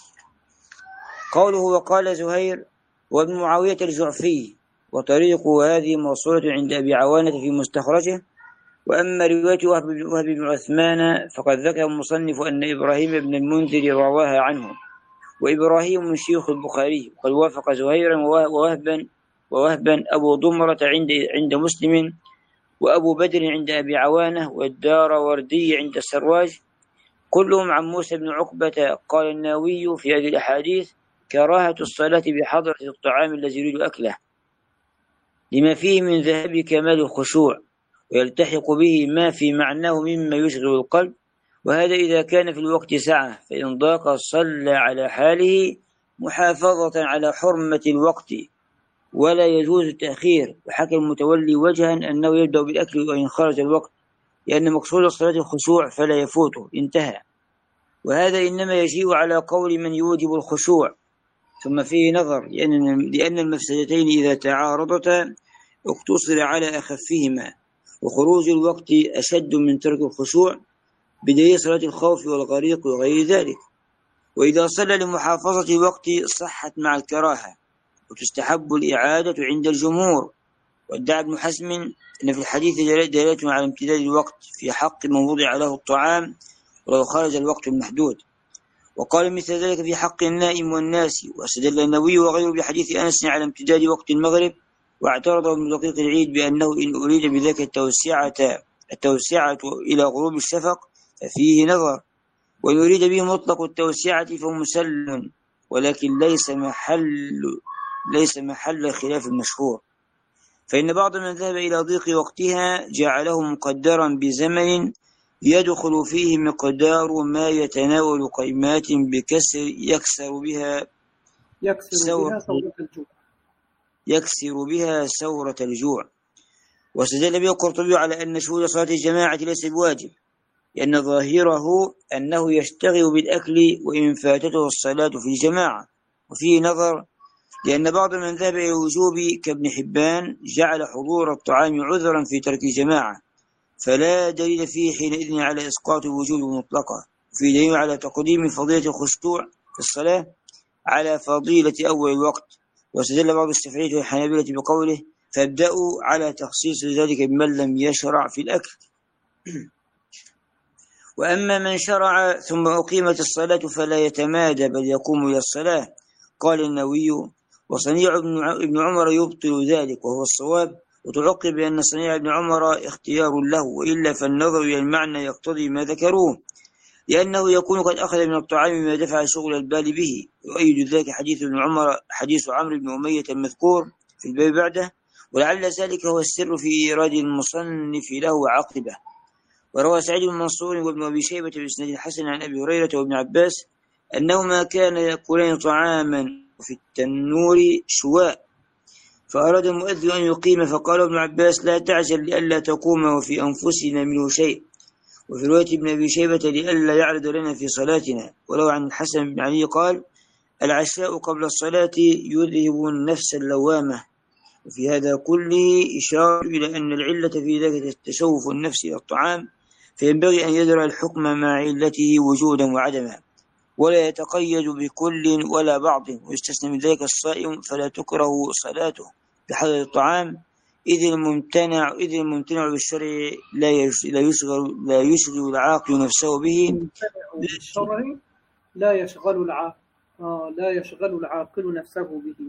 Speaker 4: قوله وقال زهير وابن معاوية الجعفي وطريقه هذه موصولة عند أبي عوانة في مستخرجه. وأما رواية وهب بن عثمان فقد ذكر المصنف أن إبراهيم بن المنذر رواها عنه، وإبراهيم من شيوخ البخاري، وقد وافق زهيرا ووهبا ووهبا أبو ضمرة عند عند مسلم وأبو بدر عند أبي عوانة والدار وردي عند السراج كلهم عن موسى بن عقبة. قال النووي في هذه الأحاديث كراهة الصلاة بحضرة الطعام الذي يريد أكله لما فيه من ذهاب كمال الخشوع ويلتحق به ما في معناه مما يشغل القلب، وهذا إذا كان في الوقت سعة، فإن ضاق صلى على حاله محافظة على حرمة الوقت ولا يجوز التأخير. وحكى المتولي وجها أنه يبدأ بالأكل وإن خرج الوقت لأن مقصود الصلاة الخشوع فلا يفوته. انتهى. وهذا إنما يجيء على قول من يوجب الخشوع. ثم فيه نظر لأن, لأن المفسدتين إذا تعارضتا اقتصر على أخفهما، وخروج الوقت أشد من ترك الخشوع بدليل صلاة الخوف والغريق وغير ذلك. وإذا صلى لمحافظة الوقت صحت مع الكراهة وتستحب الإعادة عند الجمهور. وادعى ابن حزم أن في الحديث دلالة على امتداد الوقت في حق من وضع له الطعام ولو خرج الوقت المحدود، وقال مثل ذلك في حق النائم والناس. واستدل النووي وغيره بحديث أنس على امتداد وقت المغرب، واعترض ابن دقيق العيد بأنه إن أريد بذلك التوسعة التوسعة إلى غروب الشفق ففيه نظر، وإن أريد به مطلق التوسعة فمسلم، ولكن ليس محل ليس محل خلاف المشهور. فإن بعض من ذهب إلى ضيق وقتها جعله مقدرا بزمن يدخل فيه مقدار ما يتناول قيمات بكسر يكسر بها
Speaker 1: يكسر بها سورة الجوع
Speaker 4: يكسر بها سورة الجوع. واستدل به القرطبي على أن شهود صلاة الجماعة ليس بواجب، لأن ظاهره أنه يشتغل بالأكل وإن فاتته الصلاة في الجماعة. وفيه نظر لأن بعض من ذهب إلى الوجوب كابن حبان جعل حضور الطعام عذرا في ترك الجماعة، فلا دليل فيه حينئذ على إسقاط الوجوب مطلقا. وفي دليل على تقديم فضيلة الخشوع في الصلاة على فضيلة أول الوقت. واستدل بعض الشافعية والحنابلة بقوله فابدأوا على تخصيص ذلك بمن لم يشرع في الأكل. وأما من شرع ثم أقيمت الصلاة فلا يتمادى بل يقوم إلى الصلاة. قال النووي وصنيع ابن عمر يبطل ذلك وهو الصواب، وتعقب بأن صنيع ابن عمر اختيار له، وإلا فالنظر إلى المعنى يقتضي ما ذكروه، لأنه يكون قد أخذ من الطعام ما دفع شغل البال به. ويؤيد ذلك حديث ابن عمر حديث عمرو بن أمية المذكور في الباب بعده، ولعل ذلك هو السر في إيراد المصنف له عقبه. وروى سعيد بن منصور وابن أبي شيبة بإسناد حسن عن أبي هريرة وابن عباس أنهما كان يأكلان طعاما في التنور شواء، فأراد المؤذن أن يقيم، فقال ابن عباس: لا تعجل لئلا تقوم وفي أنفسنا منه شيء. وفي رواية ابن أبي شيبة: لئلا يعرض لنا في صلاتنا. ولو عن الحسن بن علي قال: العشاء قبل الصلاة يذهب النفس اللوامة. وفي هذا كله إشارة إلى أن العلة في ذلك تشوف النفس إلى الطعام، فينبغي أن يدرى الحكم مع علته وجودا وعدما، ولا يتقيد بكل ولا بعض، ويستثنى من ذلك الصائم فلا تكره صلاته بحضر الطعام، إذ الممتنع إذ الممتنع بالشرع لا لا يشغل لا يشغل العاقل نفسه به.
Speaker 1: الممتنع بالشرع لا يشغل العاقل آه لا يشغل العاقل نفسه به.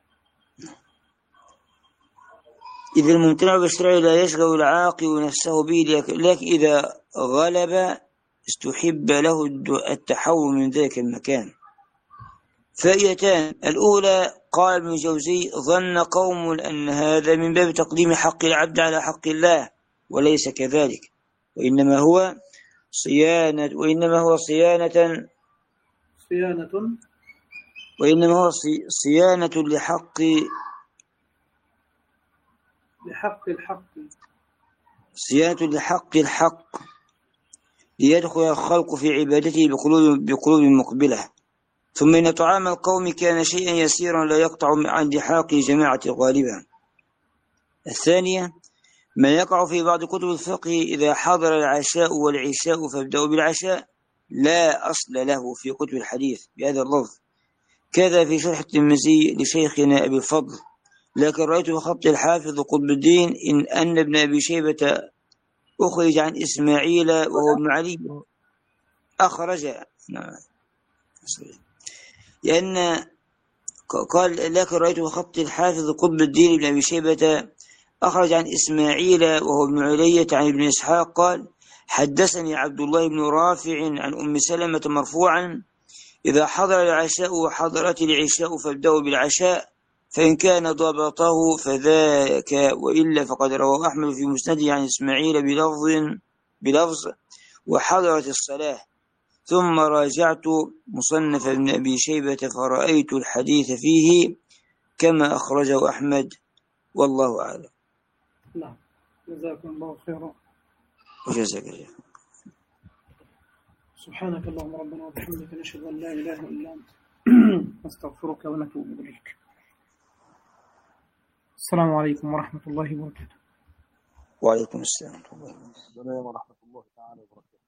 Speaker 4: إذ الممتنع بالشرع لا يشغل العاقل نفسه به، لكن إذا غلب استحب له التحول من ذلك المكان. فائدتان: الأولى، قال ابن الجوزي: ظن قوم أن هذا من باب تقديم حق العبد على حق الله، وليس كذلك، وإنما هو صيانة وإنما هو صيانة
Speaker 1: صيانة
Speaker 4: وإنما هو صيانة لحق
Speaker 1: لحق الحق
Speaker 4: صيانة لحق الحق ليدخل الخلق في عبادته بقلوب بقلوب مقبلة. ثم إن طعام القوم كان شيئا يسيرا لا يقطع عن لحاق جماعة غالبا. الثانية، ما يقع في بعض كتب الفقه: إذا حضر العشاء والعشاء فابدأوا بالعشاء، لا أصل له في كتب الحديث بهذا اللفظ. كذا في شرح الترمذي لشيخنا أبي الفضل. لكن رأيت في خط الحافظ قطب الدين إن أن ابن أبي شيبة أخرج عن إسماعيل وهو ابن علي أخرج نعم لأن قال لكن رأيت في خط الحافظ قطب الدين ابن أبي شيبة أخرج عن إسماعيل وهو ابن علية عن ابن إسحاق قال: حدثني عبد الله بن رافع عن أم سلمة مرفوعا: إذا حضر العشاء وحضرت العشاء فابدأوا بالعشاء، فإن كان ضبطه فذاك، وإلا فقد روى أحمد في مسنده عن إسماعيل بلفظ بلفظ وحضرت الصلاة. ثم راجعت مصنف ابن أبي شيبة فرأيت الحديث فيه كما أخرجه أحمد، والله أعلم.
Speaker 1: نعم، جزاكم الله خيرا.
Speaker 4: وجزاك الله.
Speaker 1: سبحانك اللهم ربنا وبحمدك، نشهد أن لا إله إلا أنت، نستغفرك ونتوب إليك. السلام عليكم ورحمة الله وبركاته.
Speaker 4: وعليكم السلام
Speaker 2: ورحمة الله تعالى وبركاته.